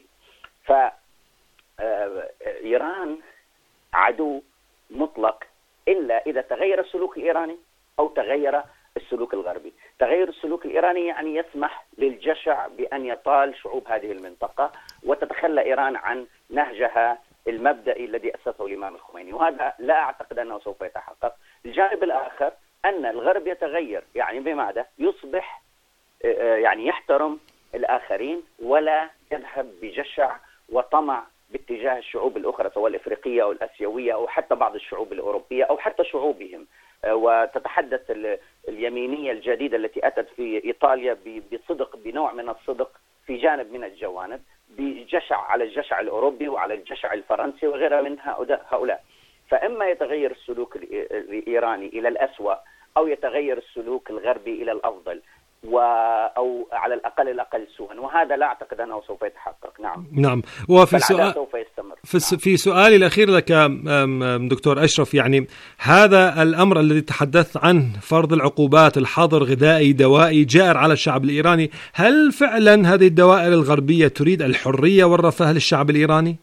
فإيران عدو مطلق إلا إذا تغير السلوك الإيراني أو تغير السلوك الغربي. تغير السلوك الإيراني يعني يسمح للجشع بأن يطال شعوب هذه المنطقة وتتخلى إيران عن نهجها المبدئي الذي أسسه الإمام الخميني، وهذا لا أعتقد أنه سوف يتحقق. الجانب الآخر أن الغرب يتغير، يعني بماذا؟ يصبح يعني يحترم الآخرين ولا يذهب بجشع وطمع باتجاه الشعوب الأخرى سواء الإفريقية أو الأسيوية أو حتى بعض الشعوب الأوروبية أو حتى شعوبهم. وتتحدث اليمينية الجديدة التي أتت في إيطاليا بصدق، بنوع من الصدق في جانب من الجوانب، بجشع على الجشع الأوروبي وعلى الجشع الفرنسي وغيرها من هؤلاء. فإما يتغير السلوك الإيراني إلى الأسوأ أو يتغير السلوك الغربي إلى الأفضل، و أو على الأقل الأقل سوءا، وهذا لا أعتقد أنه سوف يتحقق. نعم نعم. وفي سؤال سوف يستمر. في, نعم. في سؤالي الأخير لك دكتور أشرف، يعني هذا الأمر الذي تحدثت عنه، فرض العقوبات، الحظر غذائي دوائي جائر على الشعب الإيراني، هل فعلا هذه الدوائر الغربية تريد الحرية والرفاه للشعب الإيراني؟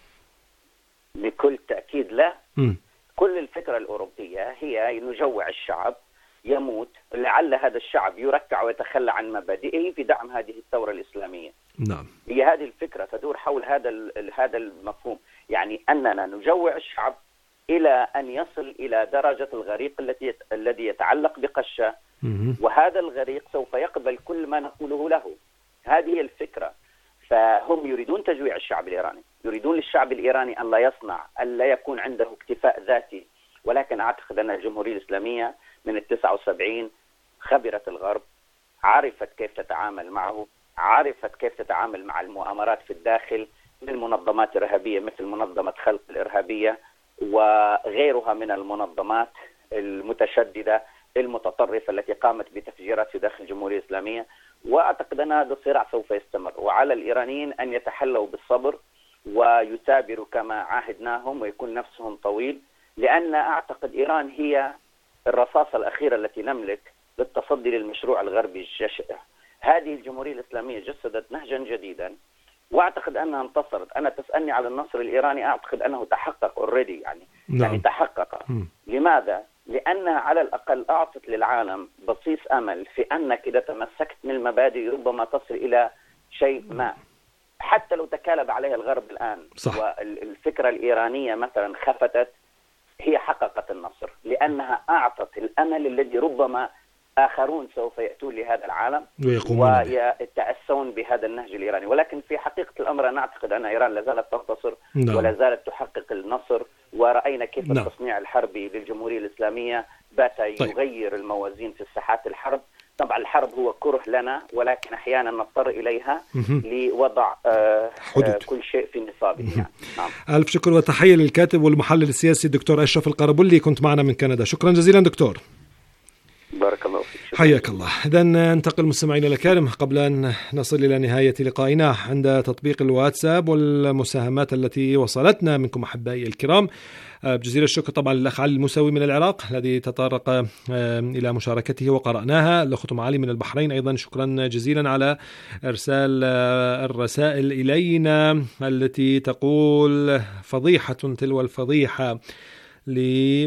بكل تأكيد لا. م. كل الفكرة الأوروبية هي نجوع الشعب يموت، لعل هذا الشعب يركع ويتخلى عن مبادئه في دعم هذه الثورة الإسلامية. نعم. هي هذه الفكرة تدور حول هذا هذا المفهوم، يعني أننا نجوع الشعب إلى أن يصل إلى درجة الغريق التي الذي يتعلق بقشة، وهذا الغريق سوف يقبل كل ما نقوله له. هذه الفكرة. فهم يريدون تجويع الشعب الإيراني، يريدون للشعب الإيراني أن لا يصنع، أن لا يكون عنده اكتفاء ذاتي. ولكن أعتقد أن الجمهورية الإسلامية من التسعة وسبعين خبرت الغرب، عرفت كيف تتعامل معه، عرفت كيف تتعامل مع المؤامرات في الداخل من منظمات إرهابية مثل منظمة خلق الإرهابية وغيرها من المنظمات المتشددة المتطرفة التي قامت بتفجيرات في داخل الجمهورية الإسلامية. وأعتقد أن هذا الصراع سوف يستمر، وعلى الإيرانيين أن يتحلوا بالصبر ويثابروا كما عاهدناهم ويكون نفسهم طويل، لأن أعتقد إيران هي الرصاصة الأخيرة التي نملك للتصدي للمشروع الغربي الجشع. هذه الجمهورية الإسلامية جسدت نهجا جديدا وأعتقد أنها انتصرت. أنا تسألني على النصر الإيراني، أعتقد أنه تحقق already، يعني نعم. يعني تحقق. م. لماذا؟ لأنها على الأقل أعطت للعالم بصيص أمل في أنك إذا تمسكت من المبادئ ربما تصل إلى شيء ما، حتى لو تكالب عليها الغرب الآن. صح. والفكرة الإيرانية مثلا خفتت، هي حققت النصر لأنها أعطت الأمل الذي ربما آخرون سوف يأتون لهذا العالم ويتأسون بهذا النهج الإيراني. ولكن في حقيقة الأمر أنا أعتقد أن إيران لا زالت تنتصر نعم. ولا زالت تحقق النصر، ورأينا كيف نعم. التصنيع الحربي للجمهورية الإسلامية بات طيب. يغير الموازين في الساحات الحرب. طبعا الحرب هو كره لنا، ولكن أحيانا نضطر إليها لوضع آه آه كل شيء في نصابه. نعم. ألف شكر وتحية للكاتب والمحلل السياسي الدكتور أشرف القربلي، كنت معنا من كندا. شكرا جزيلا دكتور. بارك الله فيك. حياك الله. إذا ننتقل مستمعينا الكرام قبل أن نصل إلى نهاية لقائنا عند تطبيق الواتساب والمساهمات التي وصلتنا منكم أحبائي الكرام. بجزيل الشكر طبعا للأخ علي الموسوي من العراق الذي تطرق إلى مشاركته وقرأناها. الأخت معالي من البحرين أيضا شكرا جزيلا على إرسال الرسائل إلينا التي تقول فضيحة تلو الفضيحة ل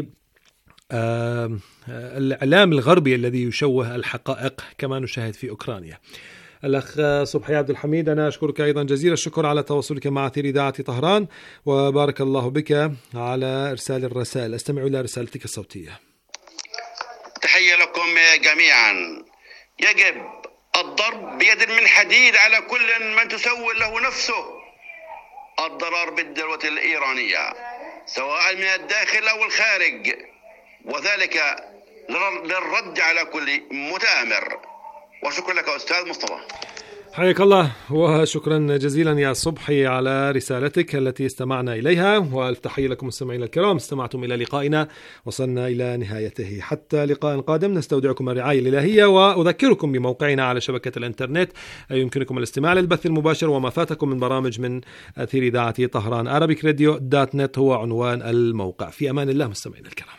الإعلام الغربي الذي يشوه الحقائق كما نشاهد في أوكرانيا. الأخ صبحي عبد الحميد أنا أشكرك أيضا جزيل الشكر على تواصلك مع أثير إذاعة طهران، وبارك الله بك على إرسال الرسائل. أستمع إلى رسالتك الصوتية. تحية لكم جميعا. يجب الضرب بيد من حديد على كل من تسول له نفسه الضرر بالدولة الإيرانية سواء من الداخل أو الخارج، وذلك للرد على كل متآمر. وشكرا لك أستاذ مصطفى. حياك الله وشكرا جزيلا يا صبحي على رسالتك التي استمعنا إليها، والف تحية لكم مستمعينا الكرام. استمعتم إلى لقائنا، وصلنا إلى نهايته. حتى لقاء قادم نستودعكم الرعاية الإلهية، وأذكركم بموقعنا على شبكة الإنترنت يمكنكم الاستماع للبث المباشر وما فاتكم من برامج من أثير إذاعة طهران. Arabic Radio دوت نت هو عنوان الموقع. في أمان الله مستمعينا الكرام.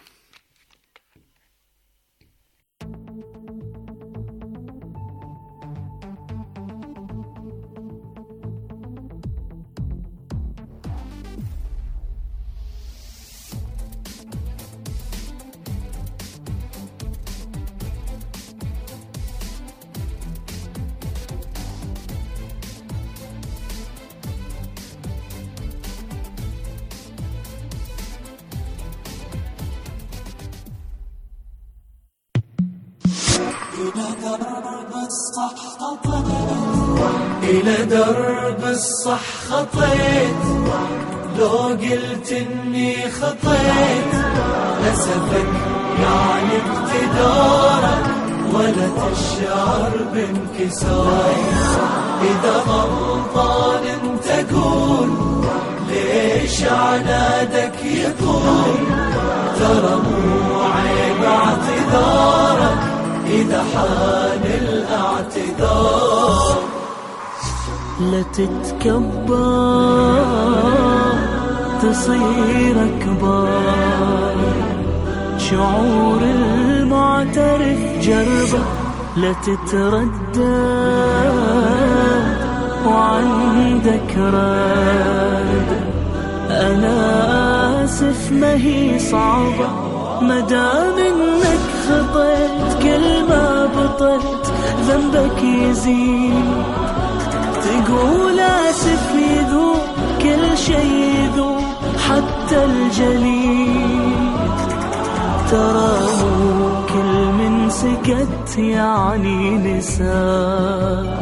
إلى درب الصح خطيت، لو قلت إني خطيت لسفك يعني اقتدارك ولا تشعر بانكسار. إذا غلطان انت قول ليش عنادك يطول، ترى مو عيب اعتذارك إذا حان الاعتذار. لا تتكبر تصير أكبر، شعور المعترف جربه لا تتردد وعندك رد. أنا آسف ما هي صعبة مدام إنك خطيت، كل ما بطلت ذنبك يزيد. تقول آسف يذوب كل شي يذوب حتى الجليد. ترى مو كل من سكت يعني نسى،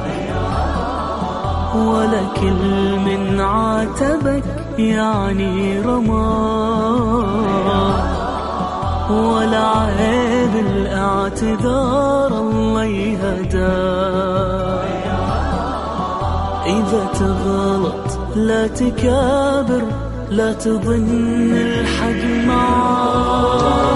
ولا كل من عاتبك يعني رمى، ولا عيب الاعتذار الله يهداه. إذا تغلط لا تكابر، لا تظن الحق معاه.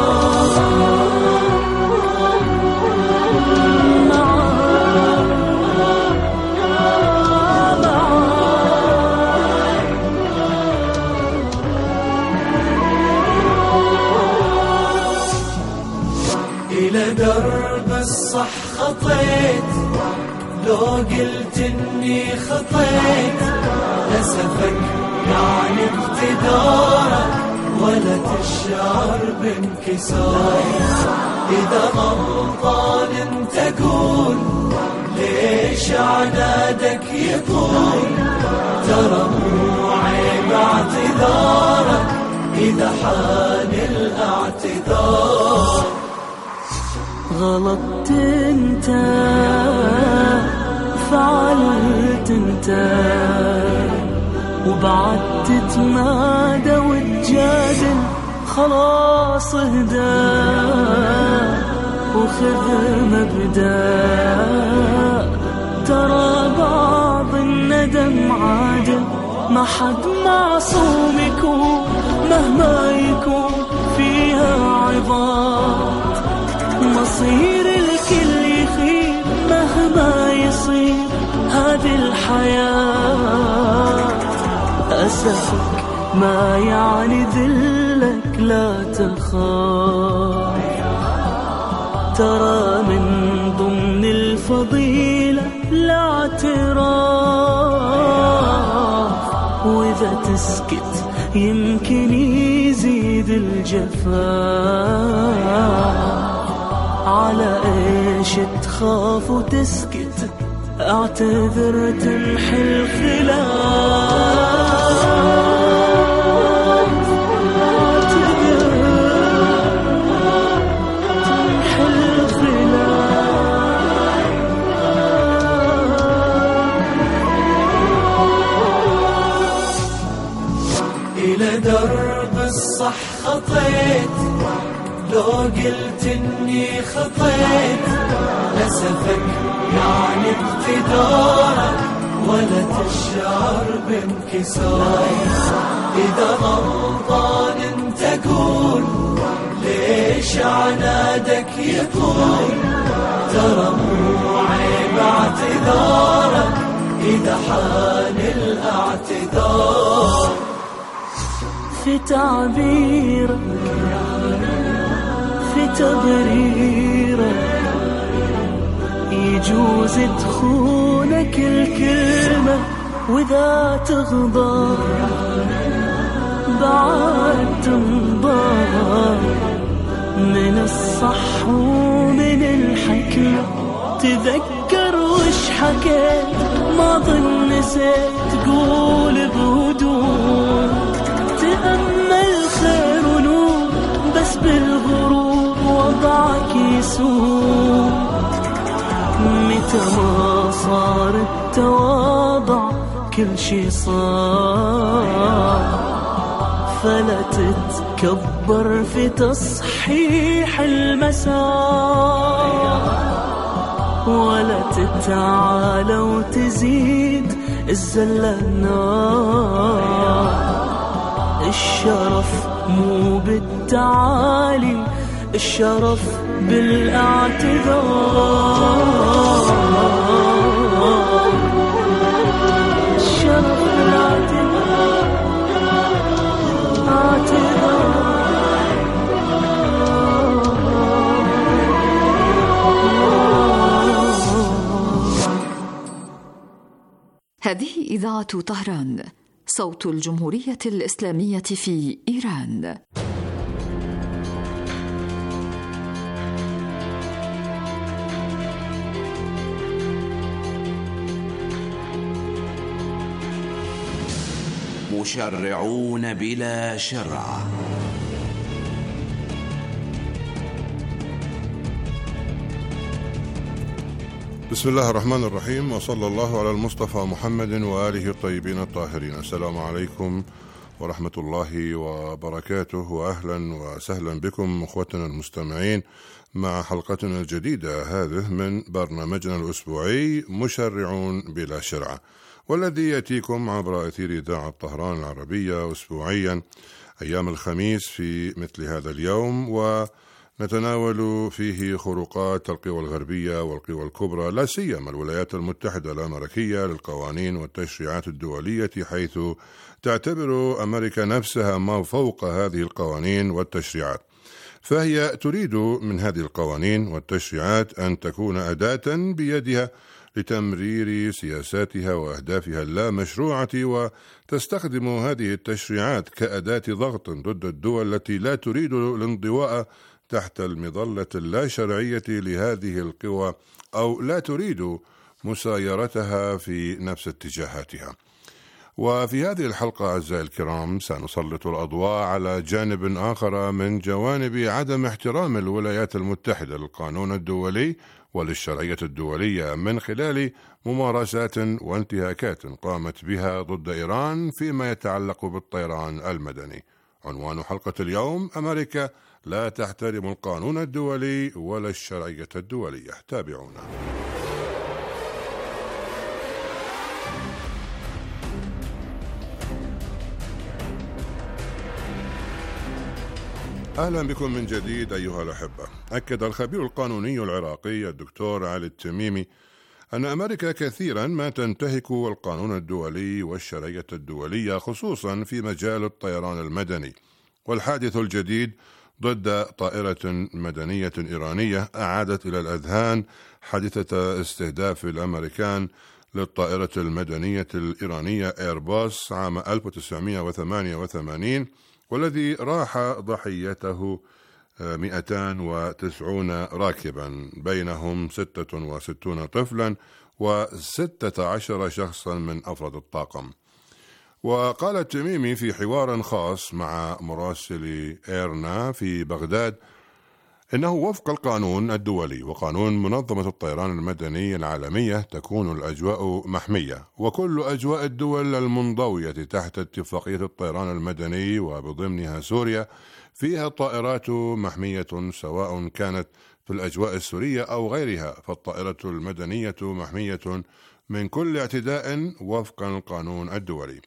إلى درب الصح خطيت، لو قلت إني خطيت لسفك يعني اقتدارك ولا تشعر بانكسار. إذا غلطان انت قول ليش عنادك يطول، ترى مو عيب اعتذارك إذا حان الاعتذار. غلطت انت فعلت انت وبعد تتمادى وتجادل خلاص اهدى وخذ مبدأ ترى بعض الندم عادل ما حد معصوم يكون مهما يكون فيها عظات مصير الكل يخيب مهما يصير هذه الحياة أسفك ما يعني ذلك لا تخاف ترى من ضمن الفضيلة الاعتراف وإذا تسكت يمكن يزيد الجفاء على ايش تخاف وتسكت اعتذر تمحي الخلاف درب الصح خطيت لو قلت اني خطيت لسفك يعني اقتدارك ولا تشعر بانكسار اذا غلطان انت قول ليش عنادك يطول ترى مو عيب اعتذارك اذا حان الاعتذار في تعبيرك في تبريرك يجوز تخونك الكلمة وإذا تغضب بعد تنضر من الصح ومن الحكمة تذكر وش حكيت ما ظن نسيت تقول بهدوء تأمل خير ونور بس بالغرور وضعك يسوء متى ما صار التواضع كل شي صار فلا تتكبر في تصحيح المسار ولا تتعالى وتزيد الزلة النار الشرف مو بالتعالي الشرف بالاعتذار الشرف بالاعتذار اعتذار هذه إذاعة طهران صوت الجمهورية الإسلامية في إيران. مشرعون بلا شرع. بسم الله الرحمن الرحيم، وصلى الله على المصطفى محمد وآله الطيبين الطاهرين. السلام عليكم ورحمة الله وبركاته، وأهلا وسهلا بكم أخوتنا المستمعين مع حلقتنا الجديدة هذه من برنامجنا الأسبوعي مشرعون بلا شرع، والذي يأتيكم عبر أثير إذاعة طهران العربية أسبوعيا أيام الخميس في مثل هذا اليوم، ونتناول فيه خروقات القوى الغربية والقوى الكبرى، لا سيما الولايات المتحدة الأمريكية للقوانين والتشريعات الدولية، حيث تعتبر أمريكا نفسها ما فوق هذه القوانين والتشريعات، فهي تريد من هذه القوانين والتشريعات أن تكون أداة بيدها لتمرير سياساتها وأهدافها اللامشروعة، وتستخدم هذه التشريعات كأداة ضغط ضد الدول التي لا تريد الانضواء تحت المظلة اللاشرعية لهذه القوى أو لا تريد مسايرتها في نفس اتجاهاتها. وفي هذه الحلقة أعزائي الكرام سنسلط الأضواء على جانب آخر من جوانب عدم احترام الولايات المتحدة للقانون الدولي وللشرعية الدولية من خلال ممارسات وانتهاكات قامت بها ضد إيران فيما يتعلق بالطيران المدني. عنوان حلقة اليوم: أمريكا لا تحترم القانون الدولي ولا الشرعية الدولية. تابعونا. أهلا بكم من جديد أيها الأحبة. أكد الخبير القانوني العراقي الدكتور علي التميمي أن أمريكا كثيرا ما تنتهك القانون الدولي والشرعية الدولية خصوصا في مجال الطيران المدني، والحادث الجديد ضد طائرة مدنية إيرانية أعادت إلى الأذهان حادثة استهداف الأمريكان للطائرة المدنية الإيرانية إيرباص عام ألف وتسعمائة وثمانية وثمانين، والذي راح ضحيته مئتان وتسعون راكبا، بينهم ستة وستون طفلا وستة عشر شخصا من أفراد الطاقم. وقال التميمي في حوار خاص مع مراسل إيرنا في بغداد إنه وفق القانون الدولي وقانون منظمة الطيران المدني العالمية تكون الأجواء محمية، وكل أجواء الدول المنضوية تحت اتفاقية الطيران المدني وبضمنها سوريا فيها طائرات محمية سواء كانت في الأجواء السورية أو غيرها، فالطائرة المدنية محمية من كل اعتداء وفق القانون الدولي.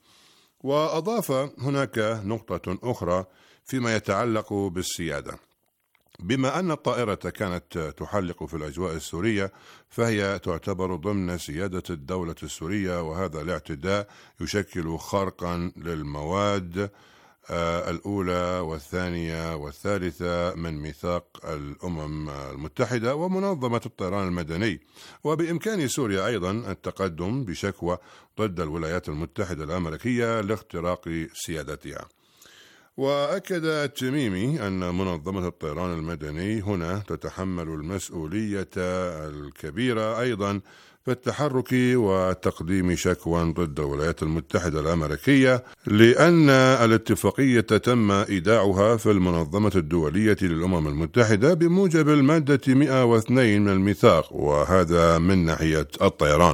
وأضاف هناك نقطة أخرى فيما يتعلق بالسيادة، بما أن الطائرة كانت تحلق في الأجواء السورية فهي تعتبر ضمن سيادة الدولة السورية، وهذا الاعتداء يشكل خرقا للمواد الأولى والثانية والثالثة من ميثاق الأمم المتحدة ومنظمة الطيران المدني، وبإمكان سوريا أيضا التقدم بشكوى ضد الولايات المتحدة الأمريكية لاختراق سيادتها. وأكد التميمي أن منظمة الطيران المدني هنا تتحمل المسؤولية الكبيرة أيضا في التحرك وتقديم شكوى ضد الولايات المتحدة الأمريكية، لأن الاتفاقية تم إيداعها في المنظمة الدولية للأمم المتحدة بموجب المادة مئة واثنين من الميثاق، وهذا من ناحية الطيران.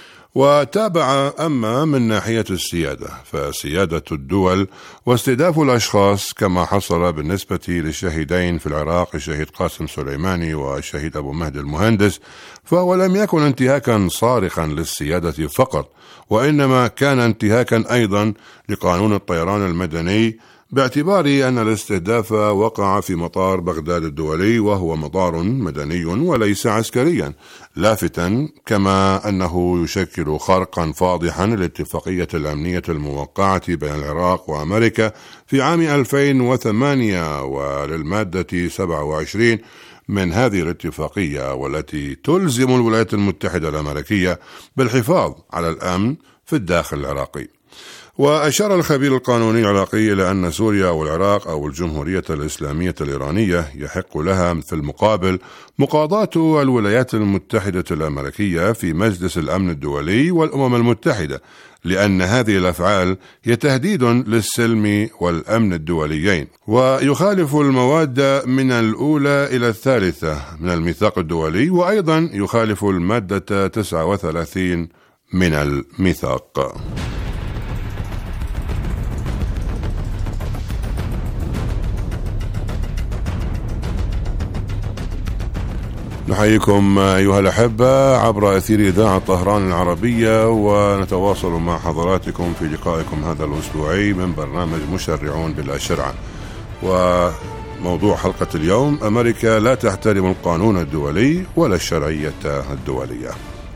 وتابع أما من ناحية السيادة فسيادة الدول واستهداف الأشخاص كما حصل بالنسبة للشهيدين في العراق الشهيد قاسم سليماني والشهيد أبو مهدي المهندس، فهو لم يكن انتهاكا صارخا للسيادة فقط، وإنما كان انتهاكا أيضا لقانون الطيران المدني، باعتبار أن الاستهداف وقع في مطار بغداد الدولي وهو مطار مدني وليس عسكريا، لافتا كما أنه يشكل خرقا فاضحا للاتفاقية الأمنية الموقعة بين العراق وأمريكا في عام ألفين وثمانية وللمادة سبعة وعشرين من هذه الاتفاقية، والتي تلزم الولايات المتحدة الأمريكية بالحفاظ على الأمن في الداخل العراقي. وأشار الخبير القانوني العراقي إلى أن سوريا والعراق أو الجمهورية الإسلامية الإيرانية يحق لها في المقابل مقاضاة الولايات المتحدة الأمريكية في مجلس الأمن الدولي والأمم المتحدة، لأن هذه الأفعال هي تهديد للسلم والأمن الدوليين، ويخالف المواد من الأولى إلى الثالثة من الميثاق الدولي، وأيضا يخالف المادة تسعة وثلاثين من الميثاق. نحييكم أيها الأحبة عبر أثير إذاعة طهران العربية، ونتواصل مع حضراتكم في لقائكم هذا الأسبوعي من برنامج مشرعون بلا شرعة. وموضوع حلقة اليوم: أمريكا لا تحترم القانون الدولي ولا الشرعية الدولية.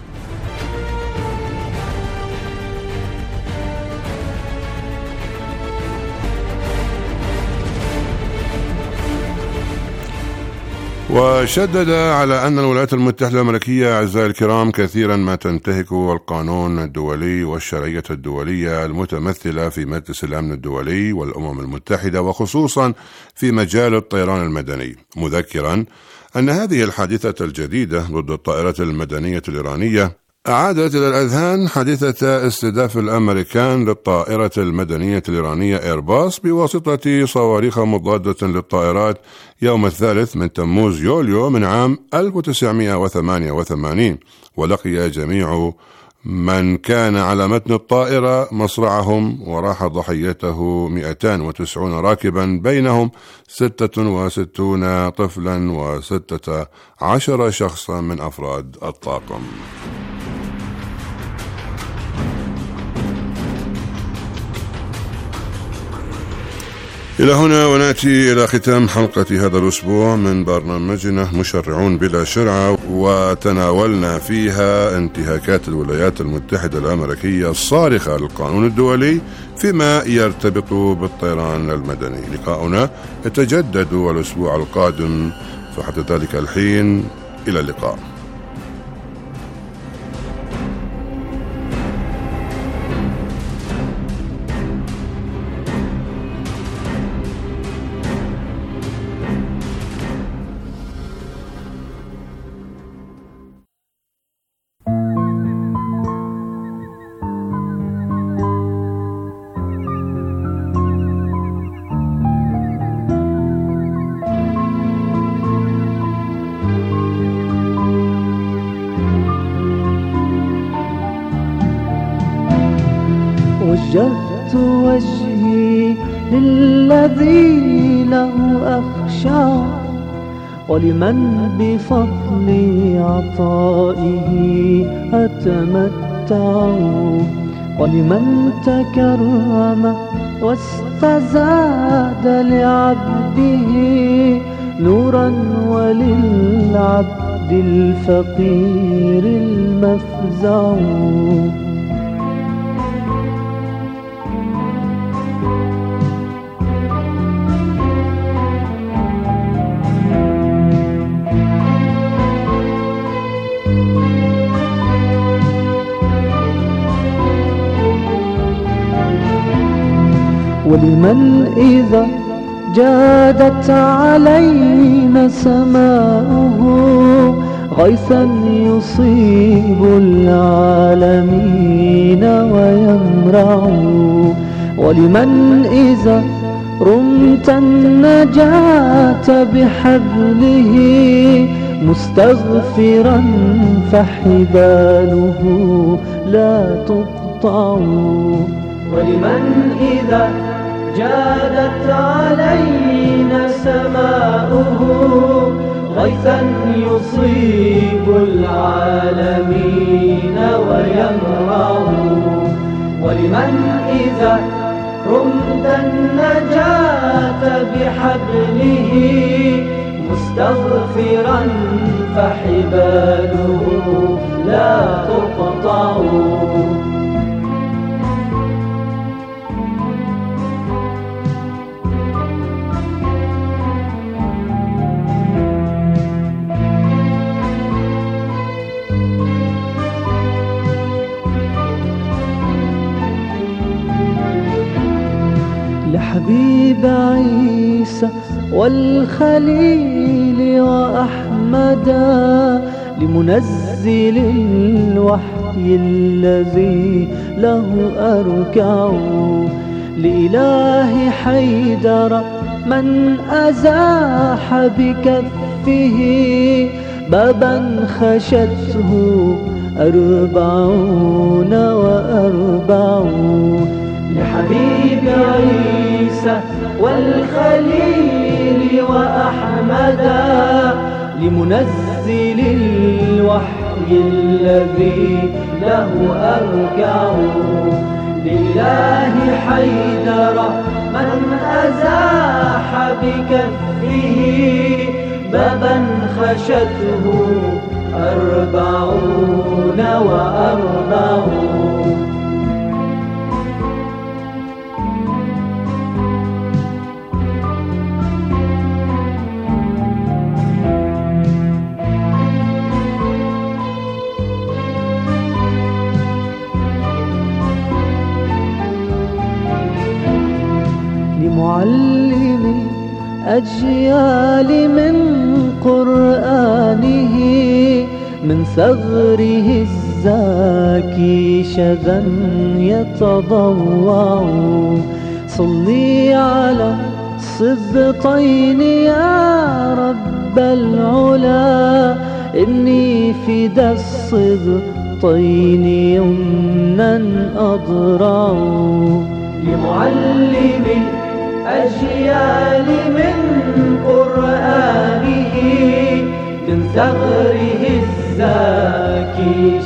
وشدد على أن الولايات المتحدة الأمريكية أعزائي الكرام كثيرا ما تنتهك القانون الدولي والشرعية الدولية المتمثلة في مجلس الأمن الدولي والأمم المتحدة، وخصوصا في مجال الطيران المدني، مذكرا أن هذه الحادثة الجديدة ضد الطائرة المدنية الإيرانية عادت إلى الأذهان حادثة استهداف الأمريكان للطائرة المدنية الإيرانية إيرباص بواسطة صواريخ مضادة للطائرات يوم الثالث من تموز يوليو من عام ألف وتسعمائة وثمانية وثمانين، ولقي جميع من كان على متن الطائرة مصرعهم، وراح ضحيته مئتين وتسعون راكبا بينهم ستة وستون طفلا وستة عشر شخصا من أفراد الطاقم. إلى هنا ونأتي إلى ختام حلقة هذا الأسبوع من برنامجنا مشرعون بلا شرعة، وتناولنا فيها انتهاكات الولايات المتحدة الأمريكية الصارخة للقانون الدولي فيما يرتبط بالطيران المدني. لقاؤنا يتجدد الأسبوع القادم، فحتى ذلك الحين إلى اللقاء. وجهت وجهي للذي له أخشى، ولمن بفضل عطائه أتمتع، ولمن تكرم واستزاد لعبده نورا، وللعبد الفقير المفزع. ولمن إذا جادت علينا سماؤه غيثا يصيب العالمين ويمرع، ولمن إذا رمت النجاة بحبله مستغفرا فحباله لا تقطع، ولمن إذا جادت علينا سماؤه غيثا يصيب العالمين ويمرع، ولمن إذا رمت النجاة بحبله مستغفرا فحباله لا تقطع. لحبيب عيسى والخليل وأحمدا، لمنزل الوحي الذي له أركع، لإله حيدر من أزاح بكفه بابا خشته أربعون وأربعون، لحبيب عيسى والخليل وأحمدا، لمنزل الوحي الذي له أركع، لله حيدر من أزاح بكفه بابا خشته أربعون وأربعون. لمعلم الأجيال من قرآنه من ثغره الزاكي شذا يتضوع. صلي على الصبطين يا رب العلا، إني في دا الصبطين يمنا أضرع. لمعلم الأجيال من قرآنه، من ثغره الزاكي